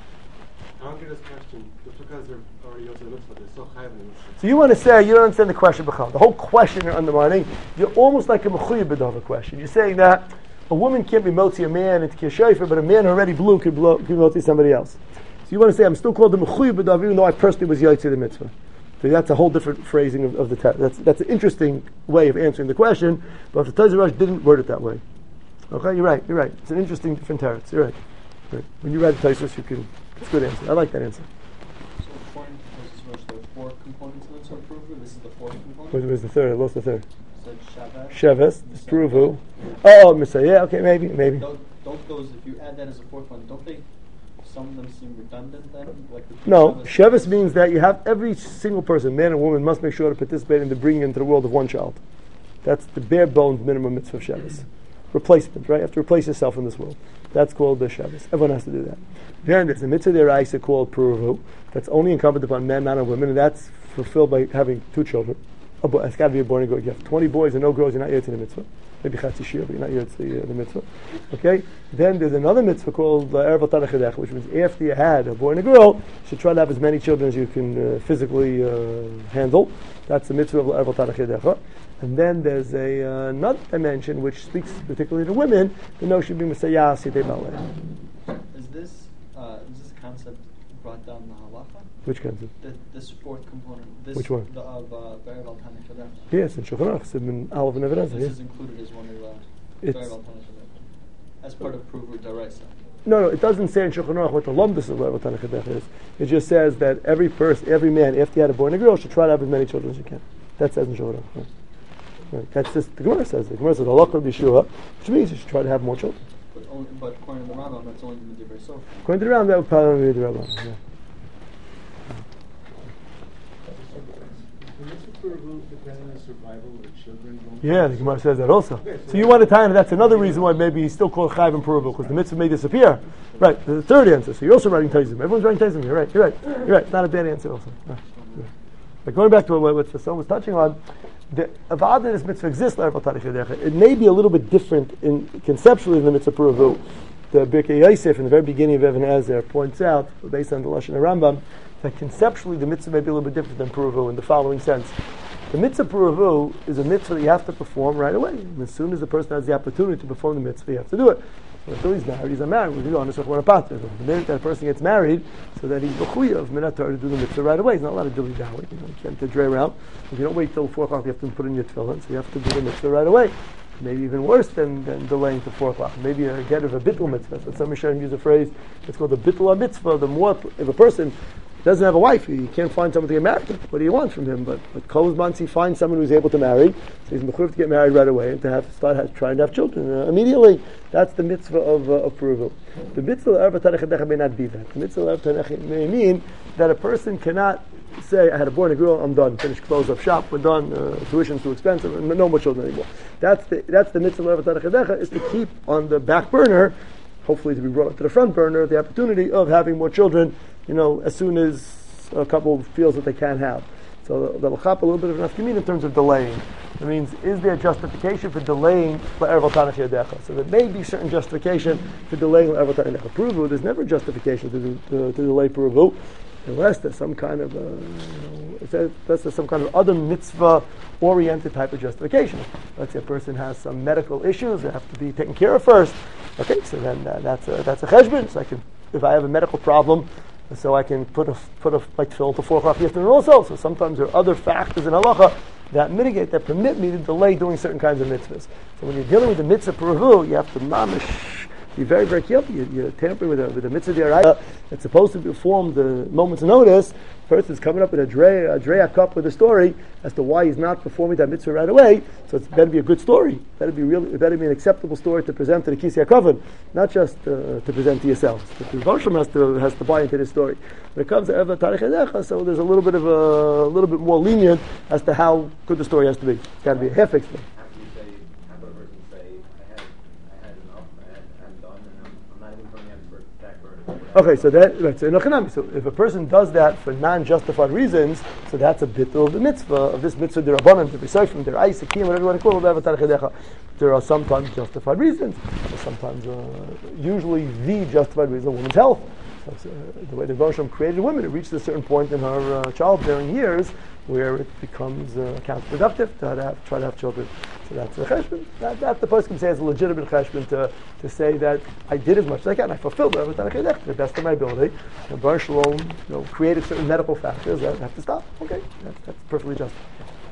I don't get this question. Just because they're already yotze mitzvah, they're still chayav in the mitzvah. So you want to say, you don't understand the question, B'chal. The whole question you're undermining, you're almost like a mechuyev b'dava question. You're saying that a woman can't be motzi a man into kishofer, but a man who already blew could, blow, could be motzi somebody else. So you want to say, I'm still called the mechuyev b'dava, even though I personally was yotze the mitzvah. So that's a whole different phrasing of, of the text. That's, that's an interesting way of answering the question, but if the Taizer Rosh didn't word it that way. Okay, you're right, you're right. It's an interesting different teretz. You're right. right. When you read the Taizer Rosh, you can... It's a good answer. I like that answer. So according to Taizer Rosh, there are four components in the Peruvu. This is the fourth component. What was the third? I lost the third. So Shabbos. Shabbos, Peruvu. Oh, Messiah. Yeah, okay, maybe, maybe. Don't, don't those, if you add that as a fourth one, don't they, some of them seem redundant then? Like the No, Shabbos means that you have every single person, man and woman, must make sure to participate in the bringing into the world of one child. That's the bare bones minimum mitzvah of Shabbos. Replacement, right? You have to replace yourself in this world. That's called the Shabbos. Everyone has to do that. Then there's a mitzvah deraisa called Peruvu that's only incumbent upon men, man, and women, and that's fulfilled by having two children. A boy, it's got to be a boy and a girl. You have twenty boys and no girls, you're not yet in the mitzvah. Maybe chatzi shir, but you're not yet in the mitzvah. Okay? Then there's another mitzvah called Erva Tanachidech, which means after you had a boy and a girl, you should try to have as many children as you can uh, physically uh, handle. That's the mitzvah of Erva Tanachidech. And then there's a, uh, another dimension which speaks particularly to women, the notion of being Messiah Sidei Balei. Is this, uh, is this concept brought down in the halacha? Which concept? The, this fourth component. This Which one? The, of Be'er Val Tanachidech. Yes, in Shulchan Aruch, it's in Aleph and Nevedah. This Yes. is included as one of uh, It's- Be'er Val Tanachidech. As part of Peruvu Daraisa. No, no, it doesn't say in Shulchan Aruch what the lumdus of Erva Tanachidech is. It just says that every person, every man, after he had a boy and a girl, should try to have as many children as you can. That says in Shulchan Aruch. Right. Right. That's just the Gemara says. The Gemara says Allah Rabbi Yeshua, which means you should try to have more children. But, only, but according to the Rambam, that's only the Divrei Sof. According to the Rambam, that would probably be the Rambam. Yeah. Yeah, the Gemara says that also. So you want to tie in, that's another reason why maybe he's still called Chayv and Peruvu, because the mitzvah may disappear. Right, the third answer. So you're also writing Taizim. Everyone's writing Taizim. You're right, you're right. You're right. It's not a bad answer also. Right. Right. But going back to what, what Fasson was touching on, the Avad this mitzvah exists, it may be a little bit different in conceptually than the mitzvah Peruvu. The Birkei Yosef in the very beginning of Even Ezer points out, based on the Lashon Rambam, that conceptually the mitzvah may be a little bit different than Peruvu in the following sense. The mitzvah Peruvu is a mitzvah that you have to perform right away. And as soon as the person has the opportunity to perform the mitzvah, you have to do it. Until he's married, he's not married. We're going to a pater. The minute that person gets married, so that he's mechuyev minat Torah to do the mitzvah right away. He's not allowed to dilly dally. You know, you can't dray around. If you don't wait till four o'clock, you have to put in your tefillin. So you have to do the mitzvah right away. Maybe even worse than, than delaying to four o'clock. Maybe a get of a bittul mitzvah. That's what some Rishonim use a phrase. It's called the bittul mitzvah. The more if a person doesn't have a wife, he can't find someone to get married to. What do you want from him? But but kol months he finds someone who's able to marry, so he's mechuyev to get married right away and to have start have, trying to have children uh, immediately. That's the mitzvah of uh, approval. The mitzvah of erva tanechadecha may not be that. The mitzvah of erva tanechadecha may mean that a person cannot say, I had a boy and a girl, I'm done. Finished, close up shop, we're done. Uh, tuition's too expensive, and no more children anymore. That's the that's the mitzvah of erva tanechadecha, is to keep on the back burner, hopefully to be brought up to the front burner, the opportunity of having more children. You know, as soon as a couple feels that they can't have. So that'll chop a little bit of an afkamin in terms of delaying. It means, is there justification for delaying la'erval tanach yadecha? So there may be certain justification for delaying la'erval tanach yadecha. Peruvu, there's never justification to, do, to, to delay Peruvu, unless there's some kind of, uh, you know, unless there's some kind of other mitzvah-oriented type of justification. Let's say a person has some medical issues that have to be taken care of first. Okay, so then uh, that's a, that's a cheshbon. So I can, if I have a medical problem, so I can put a put a like tefillin till four o'clock in the afternoon also. So sometimes there are other factors in halacha that mitigate, that permit me to delay doing certain kinds of mitzvahs. So when you're dealing with the mitzvah peruvu, you have to mamish, be very, very careful. You, you're tampering with a, with a mitzvah d'oraisa that's supposed to be performed the moment's notice. First is coming up with a dre, a dre a cup with a story as to why he's not performing that mitzvah right away. So it's better be a good story. It better be really, it better be an acceptable story to present to the Kisei HaKavod, not just uh, to present to yourselves. The Rosham has to has to buy into this story. When it comes to Erva Tanach Yadecha, so there's a little bit of a, a little bit more lenient as to how good the story has to be. It's got to be a half explained. After you say, after a person say, I had, I had enough, I had, I'm done, and I'm, I'm not even putting it on the back burner. Okay, so that right, so in Ochanami, so if a person does that for non-justified reasons, so that's a bit of the mitzvah of this mitzvah derabanan to be safe from their ice, akim, whatever you want to call it. There are sometimes justified reasons, sometimes uh, usually the justified reason, a woman's health. So, uh, the way the Rosham created women, it reaches a certain point in her uh, childbearing years where it becomes uh, counterproductive to have, try to have children. So that's a cheshbon. That, that the person can say is a legitimate cheshbon to, to say that I did as much as I can. I fulfilled everything to the best of my ability. And Baruch Shalom, you know, created certain medical factors that have to stop. Okay, that's, that's perfectly justified.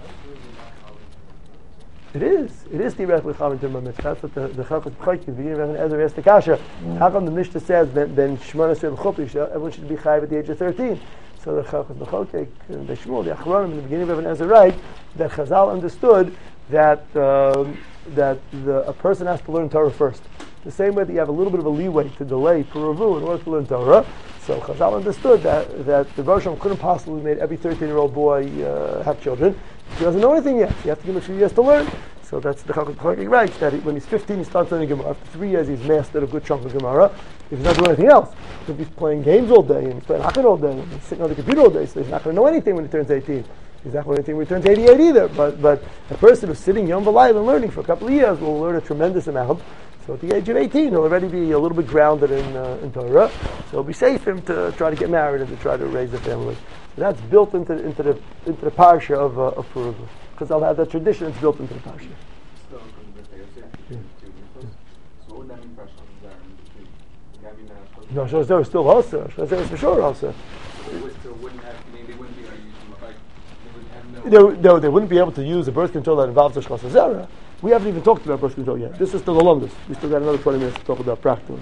It is. It is theoretically chav in mitzvah. That's what the the Chalchos B'chaykin, the beginning of Ezra asked the kasha. How come the Mishnah says that then Shemona Esrei l'chuppah, everyone should be chayiv at the age of thirteen? So the Chalchos B'chaykin, the Shmuel, the Achronim, in the beginning of Ezra write that Chazal understood that um, that the, a person has to learn Torah first. The same way that you have a little bit of a leeway to delay Peruvu in order to learn Torah. So Chazal understood that that the Rosh Hashanah couldn't possibly make every thirteen-year-old boy uh, have children. He doesn't know anything yet. You have to give him a few years to learn. So that's the Chalchos B'chaykin writes that he, when he's fifteen, he starts learning Gemara. After three years, he's mastered a good chunk of Gemara. If he's not doing anything else, if he's playing games all day and he's playing Hakan all day and he's sitting on the computer all day, so he's not going to know anything when he turns eighteen. He's not going to know anything when he turns eighty-eight either. But but a person who's sitting Yom V'Layla and learning for a couple of years will learn a tremendous amount. So at the age of eighteen, he'll already be a little bit grounded in uh, in Torah. So it'll be safe for him to try to get married and to try to raise a family. So that's built into into the into the parsha of uh, of Peruvu. Because I'll have that tradition, it's built into the parsha. Still, yeah. So what would that mean for Hashem? No, Shazar is still Hosa. Shazar is for sure Hosa. So they would still wouldn't have, I mean, they wouldn't be able to use, like, they would have no... No, no, they wouldn't be able to use a birth control that involves a Shazara. We haven't even talked about birth control yet. This is still the longest. We still got another twenty minutes to talk about practicals.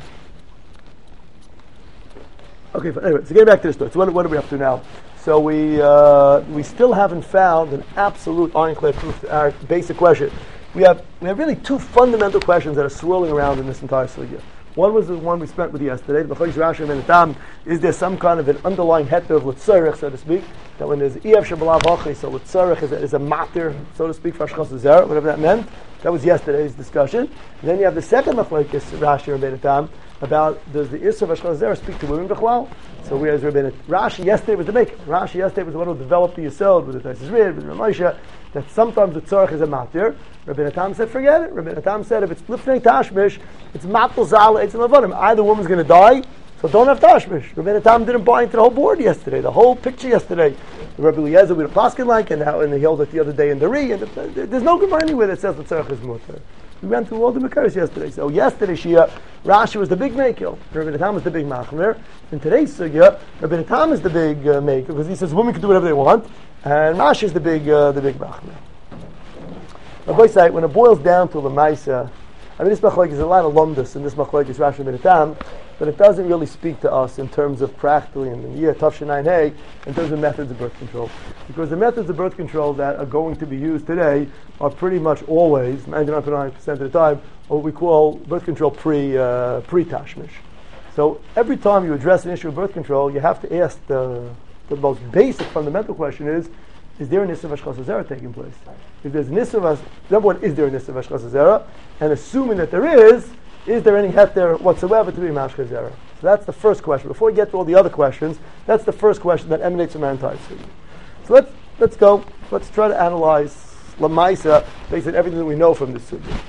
Okay, but anyway, so getting back to the story. So what, what are we up to now? So we uh, we still haven't found an absolute ironclad proof to our basic question. We have we have really two fundamental questions that are swirling around in this entire sugya. One was the one we spent with yesterday. The B'chodesh Rashi and Tam. Is there some kind of an underlying heter of l'tzarech, so to speak, that when there's ef shebalav hachi, so l'tzarech is a, is a matir, so to speak, for Hashchas Zera, whatever that meant. That was yesterday's discussion. And then you have the second machlokes Rashi and Tam about does the Isra of Hashchas Zera speak to women b'chlal? So whereas Rabbeinu Rashi yesterday was the maker. Rashi yesterday was the one who developed the Yisod with the Taisus Rid, with the Ramosha, that sometimes the tzarech is a matir. Rabbeinu Tam said, forget it. Rabbeinu Tam said, if it's lifnei tashmish, it's matul zal, it's an avodim. Either woman's going to die, so don't have tashmish. Rabbeinu Tam didn't buy into the whole board yesterday, the whole picture yesterday. Rabbi Eliezer with a plaskin like, and how and he held it the other day in the Ri, and the, there's no Gemara anywhere that says the tzarech is mutter. We went through all the Makaris yesterday. So yesterday, Shia, Rashi was the big maker. Rabbi Natan was the big machmer. In today's sugya, Rabbi Natan is the big uh, maker because he says women can do whatever they want, and Rashi is the big uh, the big machmer. Rabbi say when it boils down to the Maisa, I mean this machlokes is a lot of lumdus in this machlokes is Rashi Rabbi Natan, but it doesn't really speak to us in terms of practically in the year Tafshin Hey in terms of methods of birth control, because the methods of birth control that are going to be used today are pretty much always ninety-nine point nine percent of the time what we call birth control pre uh, pre tashmish. So every time you address an issue of birth control, you have to ask the the most basic fundamental question is: is there a nissa of hashchas zera taking place? If there's a nissa of number one, is there a nissa of hashchas zera? And assuming that there is, is there any het there whatsoever to be mashchas zera? So that's the first question. Before we get to all the other questions, that's the first question that emanates from our entire sugi. So let's let's go. Let's try to analyze Lamaisa based on everything that we know from this sugi.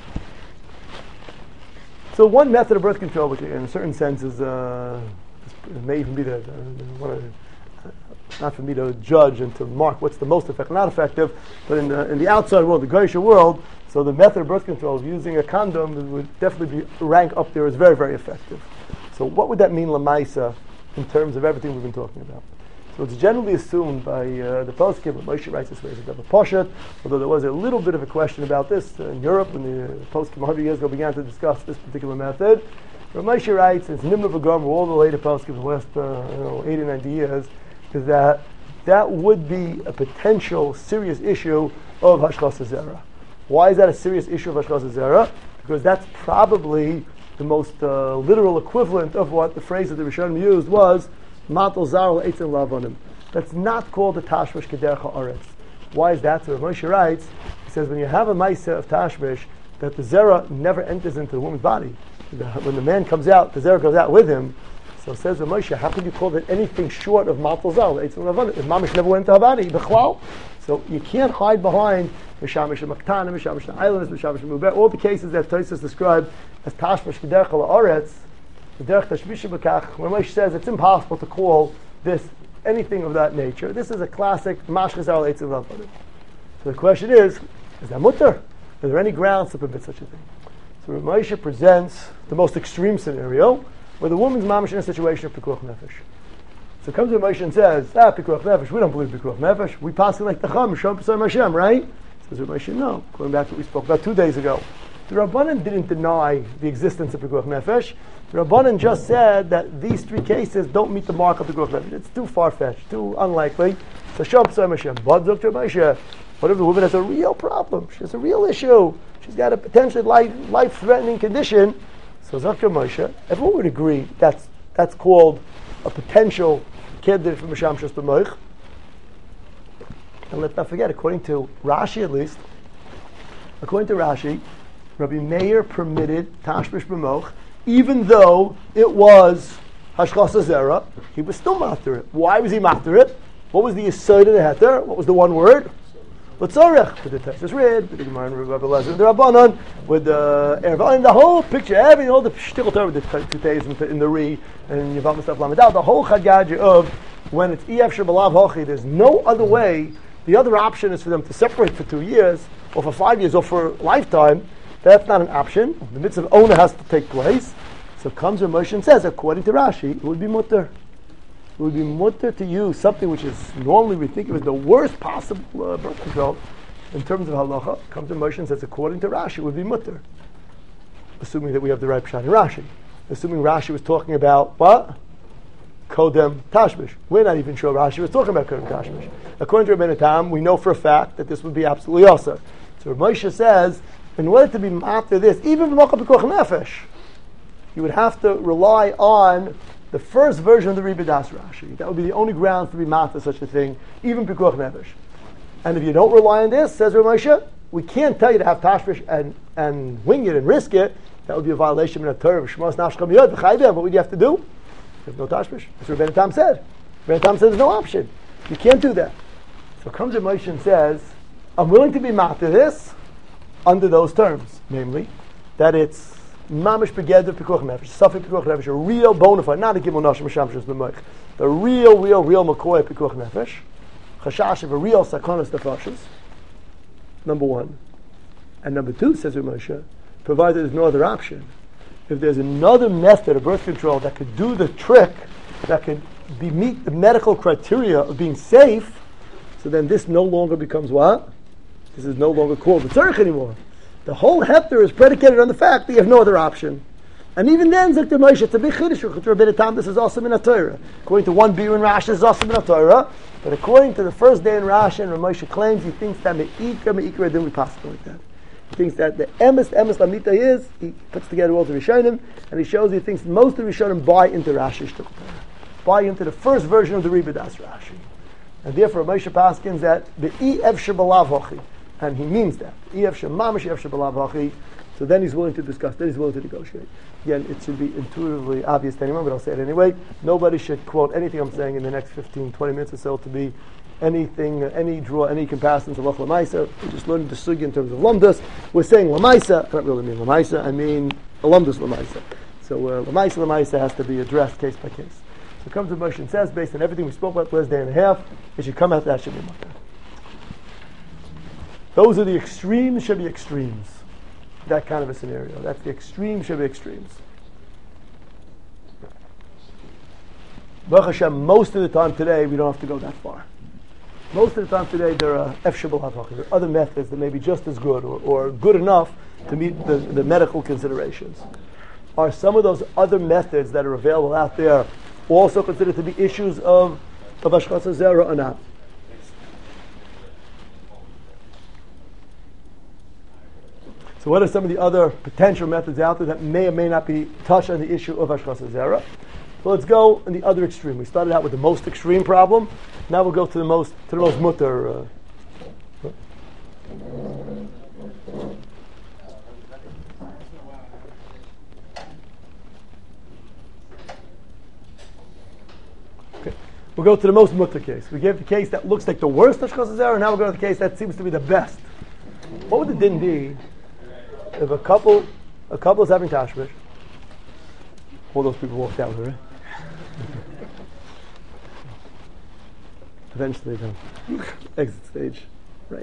So one method of birth control, which in a certain sense is, uh, it may even be the, the, the not for me to judge and to mark what's the most effective, not effective, but in the, in the outside world, the Geisha world, so the method of birth control of using a condom would definitely be rank up there as very, very effective. So what would that mean, Lamaisa, in terms of everything we've been talking about? So it's generally assumed by uh, the poskim, but Moshe writes this way as a poshet, although there was a little bit of a question about this uh, in Europe when the poskim one hundred years ago began to discuss this particular method. But Moshe writes, it's Nimna V'Gam, all the later poskim in the last uh, you know, eighty, ninety years, is that that would be a potential serious issue of Hashchas Zera. Why is that a serious issue of Hashchas Zera? Because that's probably the most uh, literal equivalent of what the phrase that the Rishonim used was Matal Zarel Eitzim Lavonim. That's not called a Tashmish Kederech Haaretz. Why is that? So Moshe writes, he says when you have a Maisa of Tashmish, that the Zera never enters into the woman's body. The, when the man comes out, the Zera goes out with him. So says Moshe, how could you call it anything short of Matal Zarel Eitzim Lavonim? If Mamish never went into her body, Bechlal. So you can't hide behind Mishamish Maktana, Mishamish Islands, Mishamish Mubet, all the cases that Tosfos described as Tashmish Kederech Haaretz. The Derech Tashmish B'kach, when Moshe says it's impossible to call this anything of that nature, this is a classic Mashchas Zarel Eitzim Lavonim. So the question is, is that mutter? Are there any grounds to permit such a thing? So Moshe presents the most extreme scenario, where the woman's mamish in a situation of Pikuach Nefesh. So comes to Moshe and says, ah, Pikuach Nefesh, we don't believe Pikuach Nefesh, we pass it like the Chum, Shem Pesach Hashem, right? Says Moshe, no. Going back to what we spoke about two days ago. The Rabbanan didn't deny the existence of Pikuach Nefesh. The Rabbanan just said that these three cases don't meet the mark of Pikuach Nefesh. It's too far-fetched, too unlikely. So Shem Pesach Hashem, but Doctor Moshe, what if the woman has a real problem? She has a real issue. She's got a potentially life, life-threatening condition. So Zakir Moshe, everyone would agree that's that's called a potential kedder for Misham Shas B'moich. And let's not forget, according to Rashi at least, according to Rashi, Rabbi Meir permitted Tashmish B'moich, even though it was Hashchas Zera, he was still matter it. Why was he matter it? What was the Yesod of the Heter? What was the one word? L'tzorech, with the Tosfos read, with the Gemara and Rabbi Lezer, the Rabbanon, with the Erva, and the whole picture, everything, all the shtickle Torah, the two days in the Ri, and Yavam stuff Lamadal, the whole Chagaja of when it's E F Shabalav Hochi, there's no other way. The other option is for them to separate for two years, or for five years, or for a lifetime. That's not an option. The mitzvah of owner has to take place. So comes Rav Moshe and says, according to Rashi, it would be mutter. It would be mutter to use something which is normally we think of as the worst possible uh, birth control in terms of halacha. Comes to Moshe and says, according to Rashi, it would be mutter. Assuming that we have the right pshat in Rashi. Assuming Rashi was talking about what? Kodem Tashmish. We're not even sure Rashi was talking about Kodem Tashmish. According to Rabbeinu Tam, we know for a fact that this would be absolutely also. So Rav Moshe says, in order to be after this, even b'makal pikuach nefesh, you would have to rely on the first version of the Ribidas Rashi. That would be the only ground to be after such a thing, even pikuach nefesh. And if you don't rely on this, says Rav Moshe, we can't tell you to have tashmish and, and wing it and risk it. That would be a violation of the Torah of Shmos Nafshcha Miyod v'chayvim. What would you have to do? There's no tashmish. That's what Rabbeinu Tam said. Rabbeinu Tam said there's no option. You can't do that. So comes Rav Moshe and says, I'm willing to be after this under those terms, namely that it's mamish begeder pikuach nefesh, safek pikuach nefesh, a real bona fide, not a gimel nashim misham shus b'moich, the real, real, real makoy pikuach nefesh, chashash of a real sakonas nefashos. Number one, and number two says Rav Moshe, provided there's no other option. If there's another method of birth control that could do the trick, that could be meet the medical criteria of being safe, so then this no longer becomes what? This is no longer called the tzarech anymore. The whole hefter is predicated on the fact that you have no other option. And even then, Zok the Moshe, it's a big chiddush. This is also in the Torah. According to one beer in Rashi, this is also in the Torah. But according to the first day in Rashi, and Ramosha claims he thinks that me'ikra me'ikra didn't be possible like that. He thinks that the emes emes lamita is, he puts together all the Rishonim, and he shows he thinks most of the Rishonim buy into Rashi, buy into the first version of the Ribadas Rashi. And therefore, Moshe paskins that be'i efshe b'lav hochi, and he means that. I efshe mamash efshe b'lav hochi. So then he's willing to discuss, then he's willing to negotiate. Again, it should be intuitively obvious to anyone, but I'll say it anyway. Nobody should quote anything I'm saying in the next fifteen, twenty minutes or so to be anything, uh, any draw, any comparison to Lach Lamaisa. We just learned the sugi in terms of Lamdas. We're saying Lamaisa, I don't really mean Lamaisa, I mean Lamdas Lamaisa. So uh, Lamaisa Lamaisa has to be addressed case by case. So comes the motion and says, based on everything we spoke about the last day and a half, it should come out that should be mutter. Those are the extremes, should be extremes. That kind of a scenario. That's the extreme, should be extremes. Baruch Hashem, most of the time today, we don't have to go that far. Most of the time today, there are efshabal havachim. There are other methods that may be just as good or, or good enough to meet the, the medical considerations. Are some of those other methods that are available out there also considered to be issues of of Ashkas HaZerah or not? So what are some of the other potential methods out there that may or may not be touched on the issue of Ashkas HaZerah? So let's go in the other extreme. We started out with the most extreme problem. Now we'll go to the most to the most mutter. Uh, okay, we'll go to the most mutter case. We gave the case that looks like the worst Ashkas HaZerah. Now we're going to the case that seems to be the best. What would the din be if a couple, a couple is having tashmish? All those people walked out, right? Eventually, the exit stage, right?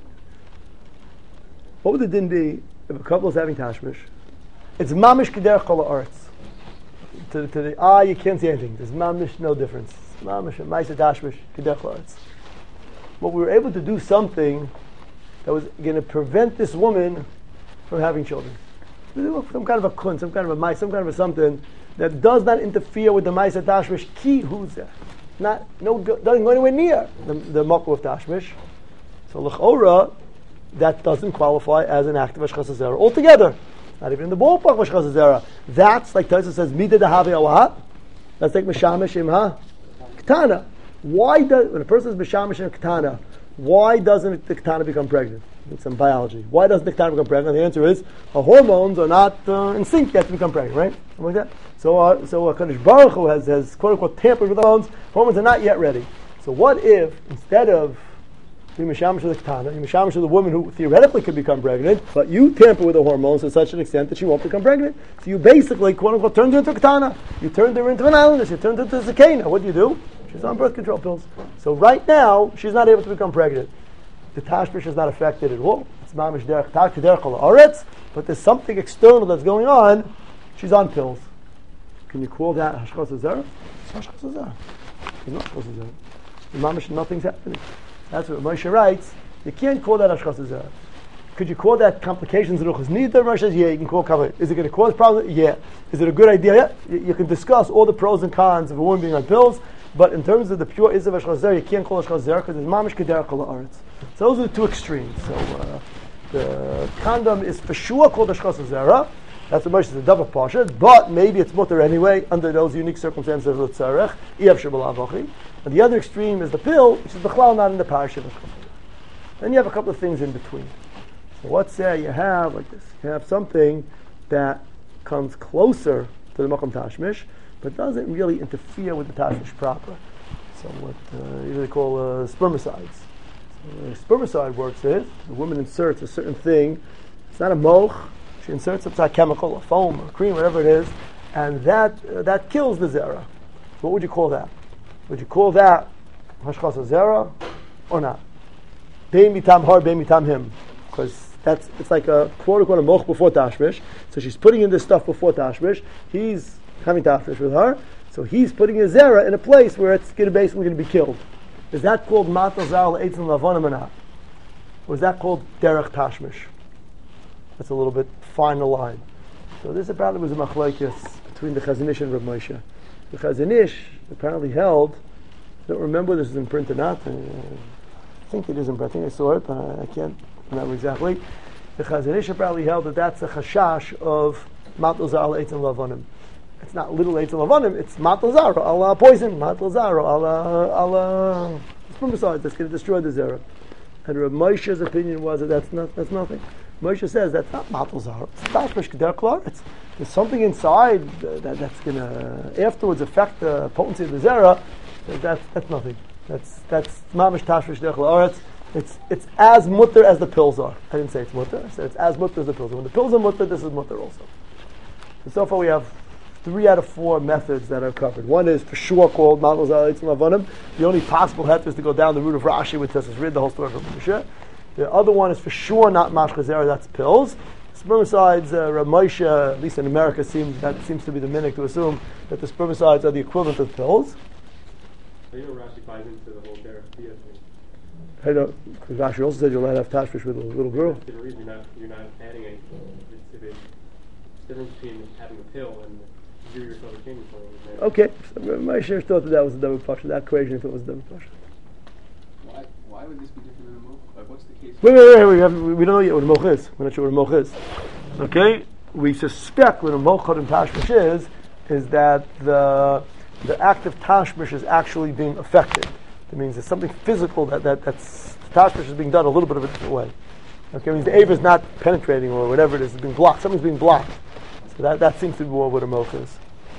What would the din be if a couple is having tashmish? It's mamish k'derech kol ha'aretz. To to the eye, you can't see anything. There's mamish, no difference. Mamish and ma'aseh tashmish k'derech kol ha'aretz. But we were able to do something that was going to prevent this woman from having children. Some kind of a kun, some kind of a mice, some kind of a something that does not interfere with the ma'aseh tashmish ki huzeh. Not, no, doesn't go anywhere near the, the makom of tashmish. So l'chora, that doesn't qualify as an act of Ashkas HaZerah altogether. Not even in the ballpark of Ashkas HaZerah. That's like Taisa says, mida dehavi awah. That's like mishamish imha ketana. Why does when a person is mishamish im ketana, why doesn't the ketana become pregnant? It's some biology. Why doesn't the ketana become pregnant? The answer is her hormones are not uh, in sync yet to become pregnant, right? Something like that. So, uh, so uh, Kadosh Baruch Hu has, has quote unquote tampered with the hormones. Hormones are not yet ready. So, what if instead of being mishamish with the ketana, you mishamish with a woman who theoretically could become pregnant, but you tamper with the hormones to such an extent that she won't become pregnant? So, you basically quote unquote turned her into a ketana. You turned her into an islandess. You turned her into a zakena. What do you do? She's on birth control pills. So, right now she's not able to become pregnant. The tashmish is not affected at all. It's mamish derech tak derech kol ha'aretz, but there's something external that's going on. She's on pills. Can you call that Ashkas HaZerah? It's Ashkas HaZerah. It's not Ashkas HaZerah. The mamish, nothing's happening. That's what Moshe writes. You can't call that Ashkas HaZerah. Could you call that complications of Ruchas Nida? Moshe says, yeah, you can call it. Is it going to cause problems? Yeah. Is it a good idea? Yeah. You, you can discuss all the pros and cons of a woman being on pills, but in terms of the pure Izzav Ashkas HaZerah, you can't call Ashkas HaZerah because it's mamish k'derech kol ha'aretz. So those are the two extremes. So uh, the condom is for sure called Ashkas HaZerah. That's what Moshe says, a double pasha, but maybe it's mutter anyway under those unique circumstances of the tzarech. And the other extreme is the pill, which is b'chlal not in the parasha. Then you have a couple of things in between. So let's say you have like this. You have something that comes closer to the makom tashmish, but doesn't really interfere with the tashmish proper. So what uh, you usually call uh, spermicides. So, uh, spermicide works is the woman inserts a certain thing. It's not a moch. She inserts a chemical, a foam, or a cream, whatever it is, and that uh, that kills the zera. What would you call that? Would you call that Hashkas HaZerah or not? Bein mitam har, bein mitam him, because That's it's like a quote unquote a moch before tashmish. So she's putting in this stuff before tashmish. He's having tashmish with her. So he's putting his zera in a place where it's going to basically going to be killed. Is that called matal zar le'etzim lavonim or not? Or is that called derech tashmish? That's a little bit finer line. So this apparently was a machlokes between the Chazon Ish and Rav Moshe. The Chazon Ish apparently held, I don't remember this is in print or not, uh, I think it is in print, I think I saw it, but I can't remember exactly. The Chazon Ish apparently held that that's a chashash of matal zar le'etzim lavonim. It's not little eitzim lavonim, it's matal zara, ala poison, matal zara, ala, ala spermicide that's going to destroy the zera. And Rav Moshe's opinion was that that's, not, that's nothing. Moshe says that's not matal zara, it's tashmish k'der kloretz. There's something inside uh, that, that's going to afterwards affect the potency of the zera. That, that's, that's nothing. That's that's mamish tashmish k'der kloretz. It's it's as mutter as the pills are. I didn't say it's mutter. I said it's as mutter as the pills are. When the pills are mutter, this is mutter also. So, so far we have three out of four methods that are covered. One is for sure called matal zar le'etzim lavonim. The only possible heter is to go down the route of Rashi, which says read the whole story of Moshe. The other one is for sure not mashcha zera, that's pills. Spermicides, uh, Rav Moshe, at least in America, seems that seems to be the minhag to assume that the spermicides are the equivalent of pills. So you know Rashi buys into the whole derech thing. Hey, no, because Rashi also said you're allowed to have tashmish with a little girl. That's the reason you're not, you're not adding anything. It's, it's the difference between having a pill and do yourself a kidney stone. Okay, so Rav Moshe thought that that was the double pasha. That equation, if it was the double pasha. Why, why would this be different than a moch? Like, what's the case? Wait, wait, wait, we, have, we don't know yet what a moch is. We're not sure what a moch is. Okay? We suspect what a moch and tashmish is, is that the the act of tashmish is actually being affected. It means there's something physical that, that that's tashmish is being done a little bit of a different way. Okay, it means the ava is not penetrating or whatever it is, it's being blocked. Something's being blocked. So that, that seems to be more what a moch is.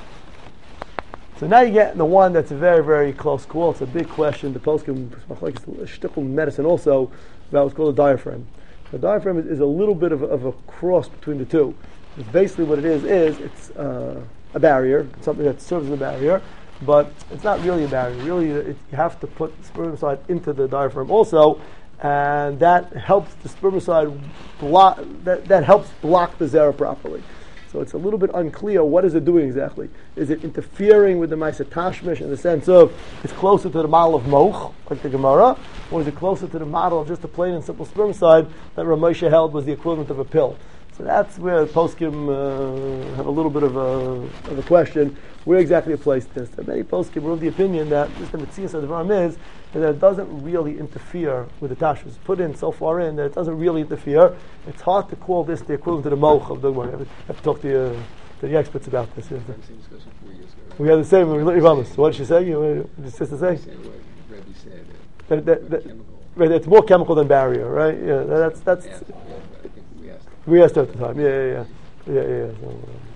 So now you get the one that's a very, very close call. It's a big question. The poskim like shtickle medicine also about what's called a diaphragm. The diaphragm is, is a little bit of a, of a cross between the two. It's basically what it is is it's uh, a barrier, it's something that serves as a barrier, but it's not really a barrier. Really, it, you have to put spermicide into the diaphragm also, and that helps the spermicide block. That, that helps block the zera properly. So it's a little bit unclear what is it doing exactly. Is it interfering with the Ma'aseh Tashmish in the sense of it's closer to the model of Moch, like the Gemara, or is it closer to the model of just a plain and simple spermicide that Rav Moshe held was the equivalent of a pill? So that's where poskim uh, have a little bit of a, of a question. Where exactly to place this? And many poskim were of the opinion that just the Metzias of the Varam is that it doesn't really interfere with the tashmish. It's put in so far in that it doesn't really interfere. It's hard to call this the equivalent to the moch of the Gemara. I have to talk to, you, to the experts about this. Same discussion four years ago. We had the same. What did she say? You, what did your sister say? What Rebbe said. That, that, that, right, it's more chemical than barrier, right? Yeah, that's that's. Yeah, I think we asked. We asked her at the time. Yeah, yeah, yeah, yeah, yeah. So,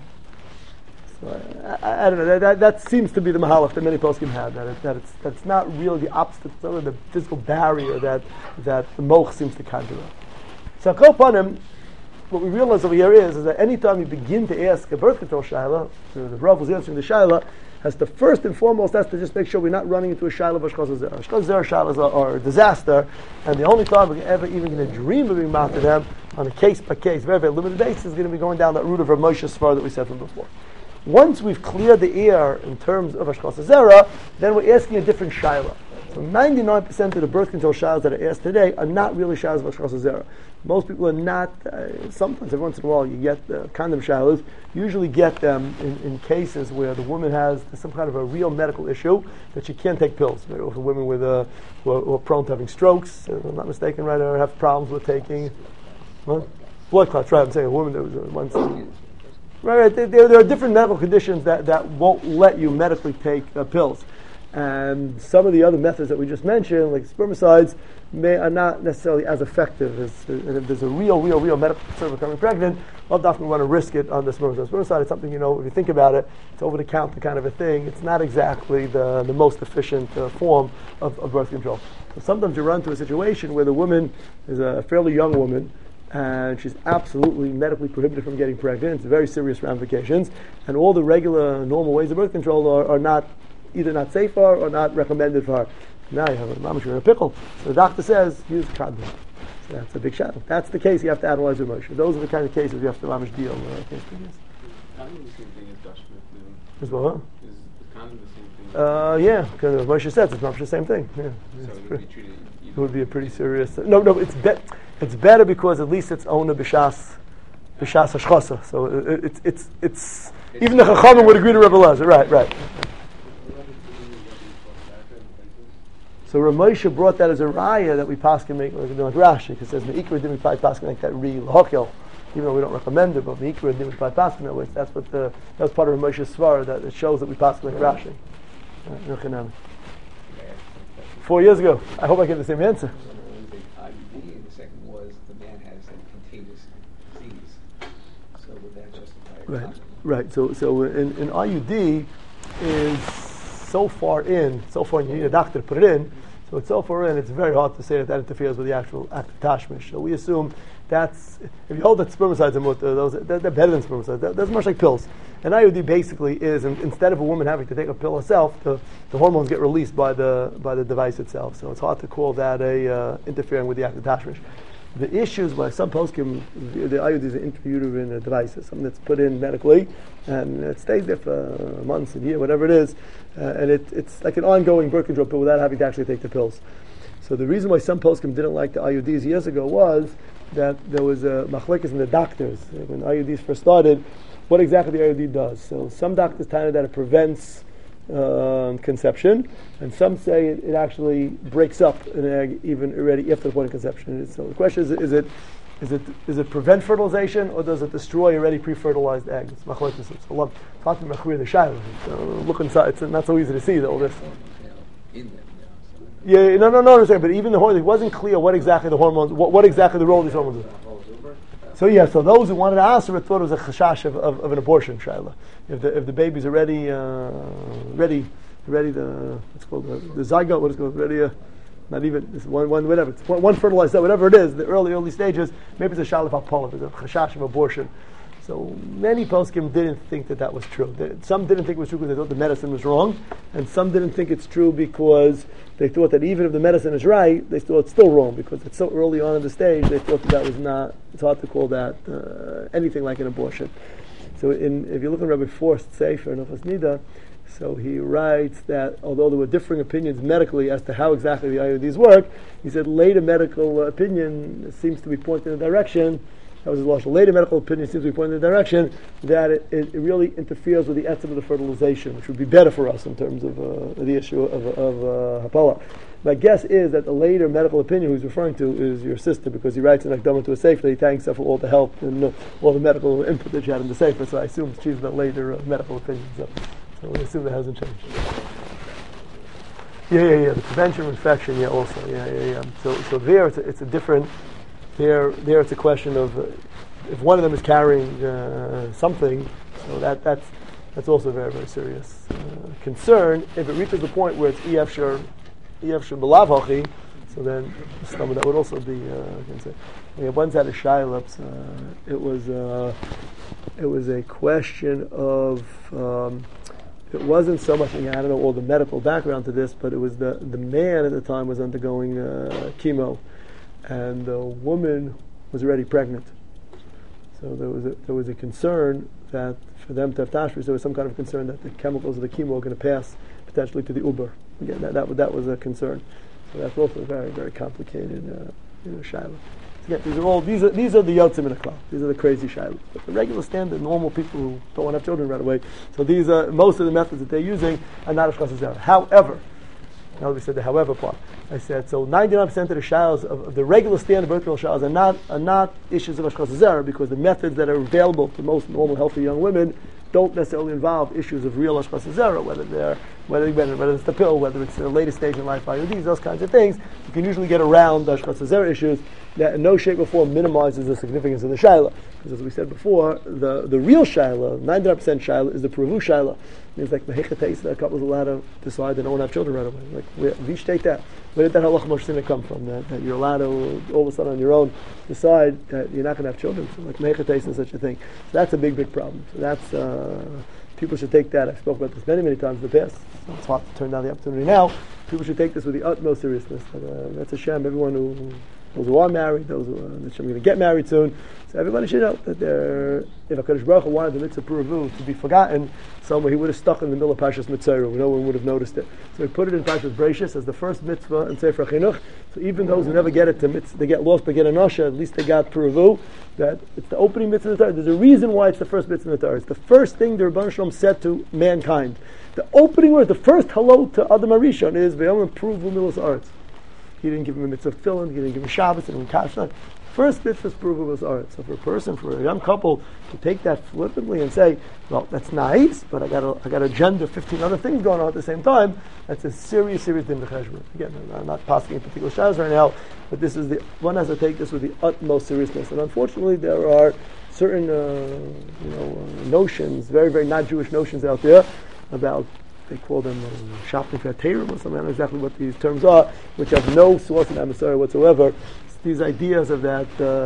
uh, so I, I don't know. That, that that seems to be the mahalach that many poskim had. That it, that it's that's not really the opposite. It's not really the physical barrier that that the moch seems to conjure up. So kol panim, what we realize over here is, is that anytime you begin to ask a birth control shaila, so the Rav was answering the shaila, has to first and foremost has to just make sure we're not running into a shaila of Ashkaz Zera. Ashkaz Zera shailas are, are a disaster, and the only time we're ever even going to dream of being mad to them on a case by case, very very limited basis, is going to be going down that route of Rav Moshe's Svar that we said from before. Once we've cleared the air in terms of Ashkaz Zera, then we're asking a different shaila. So ninety-nine percent of the birth control shailas that are asked today are not really shailas of Ashkaz Zera. Most people are not, uh, sometimes every once in a while you get the condom shailas, usually get them in, in cases where the woman has some kind of a real medical issue that she can't take pills. Very often women with, uh, who, are, who are prone to having strokes, if I'm not mistaken, right, or have problems with taking what? Blood clots, right, I'm saying a woman that was uh, once... Right, right. There, there are different medical conditions that, that won't let you medically take uh, pills. And some of the other methods that we just mentioned, like spermicides, may are not necessarily as effective. As, and if there's a real, real, real medical concern of becoming pregnant, well, often we want to risk it on the spermicide. Spermicide is something, you know, if you think about it, it's over-the-counter kind of a thing. It's not exactly the, the most efficient uh, form of, of birth control. So sometimes you run into a situation where the woman is a fairly young woman, and she's absolutely medically prohibited from getting pregnant. It's very serious ramifications, and all the regular, normal ways of birth control are, are not either not safe for her or not recommended for her. Now you have a mamash, you're in a pickle. So the doctor says, use condom. that's a big shadow. If that's the case, you have to analyze the Moshe. Those are the kind of cases you have to mamish deal uh, case by case. Kind of the same thing as Dutch Smith. As well, huh? Is it's kind of the same thing. Uh, yeah, because Moshe says it's not the same thing. Yeah, so it's it would pretty- be treated. it would be a pretty serious. No, no, it's be, it's better because at least it's owner b'shas b'shas hashchasa. So it, it's it's it's even the Chachamim would agree to Rebbe Elazar. Right, right. So Ramosha brought that as a raya that we paskin make like, like Rashi, because it says meikra dimi pai paskin like that re lahokel, even though we don't recommend it, but meikra dimi pai paskin that way. That's what the that's part of Ramosha's svara that it shows that we paskin like Rashi. Uh, Four years ago. I hope I get the same answer. One was a I U D, and the second was the man has a contagious disease. So would that justify a Right, condom? right. So, so in, in I U D is so far in, so far in, you need a doctor to put it in. So it's so far in, it's very hard to say that that interferes with the actual act of tashmish. So we assume that's, if you hold that spermicides are mutter, those they're, they're better than spermicides. They're, they're much like pills. And I U D basically is, in, instead of a woman having to take a pill herself, the, the hormones get released by the by the device itself. So it's hard to call that a uh, interfering with the act of tashmish. The issues why some poskim, the, the I U D is an intrauterine device, something that's put in medically, and it stays there for months, a year, whatever it is, uh, and it, it's like an ongoing birth control pill without having to actually take the pills. So the reason why some poskim didn't like the I U Ds years ago was that there was a machlekes in the doctors. When I U Ds first started, what exactly the I U D does. So some doctors tell you that it prevents um, conception, and some say it, it actually breaks up an egg even already after the point of conception. So the question is: Is it is it is it prevent fertilization, or does it destroy already pre-fertilized eggs? It's machlekes. It's a lot. It's hard to machmir the shayla. Look inside. It's not so easy to see all this. You know, in them, yeah. So Yeah, no, no, no, no. But even the hormones, it wasn't clear what exactly the hormones, what, what exactly the role of these hormones is. So yeah, so those who wanted to answer it thought it was a chashash of, of, of an abortion, Shaila. If the if the baby's already uh, ready, ready the what's called the, the zygote, what is it called, ready, uh, not even it's one one whatever, it's one, one fertilized cell, whatever it is, the early early stages, maybe it's a shaila of apollo, it's a chashash of abortion. So many poskim didn't think that that was true. They, some didn't think it was true because they thought the medicine was wrong, and some didn't think it's true because they thought that even if the medicine is right, they thought it's still wrong because it's so early on in the stage. They thought that, that was not. It's hard to call that uh, anything like an abortion. So in, if you look at Rabbi Forst's Sefer Nefas Nida, so he writes that although there were differing opinions medically as to how exactly the I U Ds work, he said later medical opinion seems to be pointing in the direction. That was his last. Later medical opinion seems to be pointing in the direction that it, it, it really interferes with the etzem of the fertilization, which would be better for us in terms of uh, the issue of, of uh, hapala. My guess is that the later medical opinion he's referring to is your sister, because he writes in Akdama to a Sefer that he thanks her for all the help and uh, all the medical input that she had in the Sefer. So I assume she's the later uh, medical opinion. So, so we assume that hasn't changed. Yeah, yeah, yeah. The prevention of infection, yeah, also, yeah, yeah, yeah. So, so there it's a, it's a different. There, there it's a question of uh, if one of them is carrying uh, something, so that that's that's also a very very serious uh, concern. If it reaches the point where it's efshar, efshar b'lav hachi, so then the stomach that would also be. Uh, I can say, we have once had a shaylups. Uh, it was uh, it was a question of. Um, It wasn't so much, I don't know all the medical background to this, but it was the, the man at the time was undergoing uh, chemo, and the woman was already pregnant. So there was a, there was a concern that for them to have tashmish, there was some kind of concern that the chemicals of the chemo were going to pass potentially to the uber. Again, that that, that was a concern. So that's also a very, very complicated uh, you know, shayla. Again, these are all these are these are the yotzim in the klal. These are the crazy shaylas. But the regular standard, normal people who don't want to have children right away. So these are most of the methods that they're using are not hashchas zera. However, now we said the however part. I said so. ninety-nine percent of the shaylas of, of the regular standard birth control shaylas are not are not issues of hashchas zera, because the methods that are available to most normal, healthy young women don't necessarily involve issues of real hashchas zera, whether they're whether whether it's the pill, whether it's the latest stage in life I U Ds, those kinds of things. You can usually get around the hashchas zera issues. That in no shape or form minimizes the significance of the shayla, because as we said before, the, the real shayla, ninety-nine percent shayla, is the pravu shayla. It means like the hechatais that a couple is allowed to decide they don't want to have children right away. Like we, we take that. Where did that halach moshina come from? That, that you're allowed to all of a sudden on your own decide that you're not going to have children. So like hechatais and such a thing. So that's a big big problem. So that's uh, people should take that. I've spoken about this many many times in the past. So it's hard to turn down the opportunity now. People should take this with the utmost seriousness. But, uh, that's a shame. Everyone who those who are married, those who are, that are going to get married soon. So everybody should know that there, if HaKadosh Baruch Hu wanted the mitzvah Puravu to be forgotten somewhere, he would have stuck in the middle of Parshas Mitzayru. No one would have noticed it. So he put it in Parshas Bereishis as the first mitzvah in Sefer Chinuch. So even those who never get it to mitzvah, they get lost by get a nosha, at least they got Puravu. That it's the opening mitzvah in the Torah. There's a reason why it's the first mitzvah in the Torah. It's the first thing the Rebbeinu Shalom said to mankind. The opening word, the first hello to Adam Arishon is V'yom Pruvu Milos Aretz. He didn't give him a mitzvah tefillin, he didn't give him Shabbos, he didn't give him Kashrut. First mitzvah is Pruvu Milos Aretz. So for a person, for a young couple, to take that flippantly and say, well, that's nice, but I got a, I got a agenda, fifteen other things going on at the same time, that's a serious, serious thing to cheshbon. Again, I'm not passing in particular shadows right now, but this is the, one has to take this with the utmost seriousness. And unfortunately, there are certain uh, you know, uh, notions, very, very not Jewish notions out there, about, they call them uh, shopping for Torah or something, I don't know exactly what these terms are, which have no source in Amisari whatsoever. It's these ideas of that,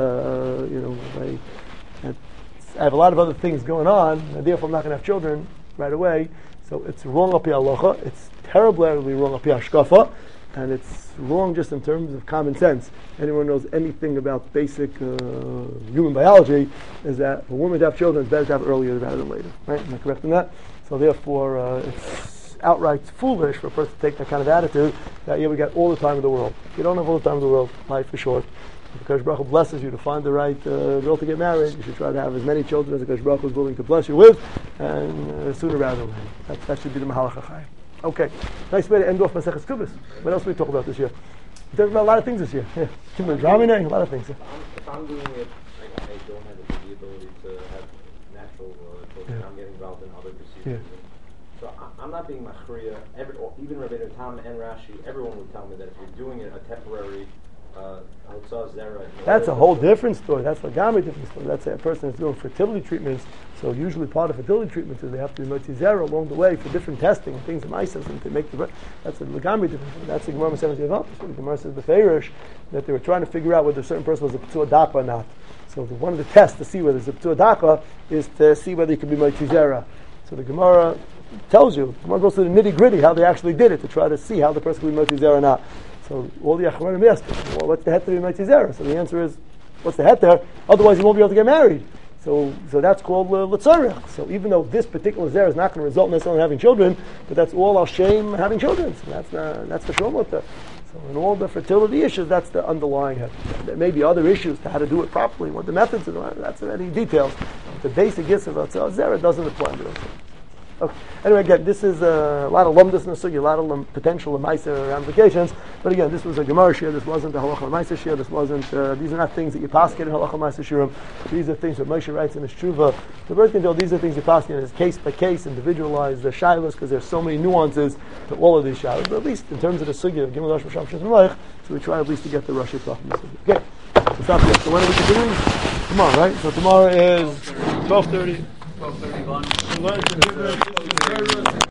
uh, you know, I, that I have a lot of other things going on, and therefore I'm not going to have children right away. So it's wrong api halacha, it's terribly wrong api hashkafa, and it's wrong just in terms of common sense. Anyone knows anything about basic uh, human biology is that for a woman to have children, it's better to have earlier rather than later. Right? Am I correct in that? So therefore, uh, it's outright foolish for a person to take that kind of attitude that, yeah, we got all the time in the world. You don't have all the time in the world. Life is short. If HaKadosh Baruch Hu blesses you to find the right uh, girl to get married, you should try to have as many children as HaKadosh Baruch Hu is willing to bless you with, and uh, sooner rather than later. That, that should be the Mahalach HaChaim. Okay, nice way to end off Maseches Kuvos. What else did we talk about this year? We talked about a lot of things this year. Yeah, Kimmel Dramine, a lot of things. Yeah. If I'm doing it, I, I don't have the ability to have natural uh, children. Yeah. I'm getting involved in other procedures. Yeah. So I, I'm not being machriya. Every, or even Rabbeinu Tam and Rashi, everyone would tell me that if you're doing it a temporary uh, zera, that's a whole different story. That's a gamma different story. That's a person that's doing fertility treatments. So usually part of fertility treatments is they have to be motzi zera along the way for different testing, things of mices, and to make the. That's a gamma different story. That's the Gemara seventy Yavam. The Gemara says the Feirish that they were trying to figure out whether a certain person was a p'tua daka or not. So the, one of the tests to see whether it's a p'tua daka is to see whether he could be motzi zera. So the Gemara tells you, the Gemara goes to the nitty gritty how they actually did it to try to see how the person could be motzi zera or not. So all the Achronim asked, well, what's the heter in Motzi Zera? So the answer is, what's the heter? Otherwise, he won't be able to get married. So, so that's called uh, L'tzorech. So even though this particular Zera is not going to result necessarily in having children, but that's all our shame having children. So that's uh, that's the Shomota. So in all the fertility issues, that's the underlying heter. There may be other issues to how to do it properly, what the methods are. That's already details. But the basic gist of Zera doesn't apply to those things. Okay. Anyway, again, this is uh, a lot of lumdus in the sugi, a lot of lum, potential lemaisa ramifications. But again, this was a gemara shir. This wasn't a halacha lemaisa shir. This wasn't. Uh, these are not things that you paskin in halacha lemaisa shirim. These are things that Moshe writes in his tshuva. The birth control. These are things you paskin in his case by case, individualized the shilas, because there's so many nuances to all of these shilas. But at least in terms of the sugi of gimel rosh masham sheshem leich, so we try at least to get the Rashi talking about the sugi. Okay, so stop here. So when are we continuing? Tomorrow, right? So tomorrow is twelve thirty. twelve thirty-one.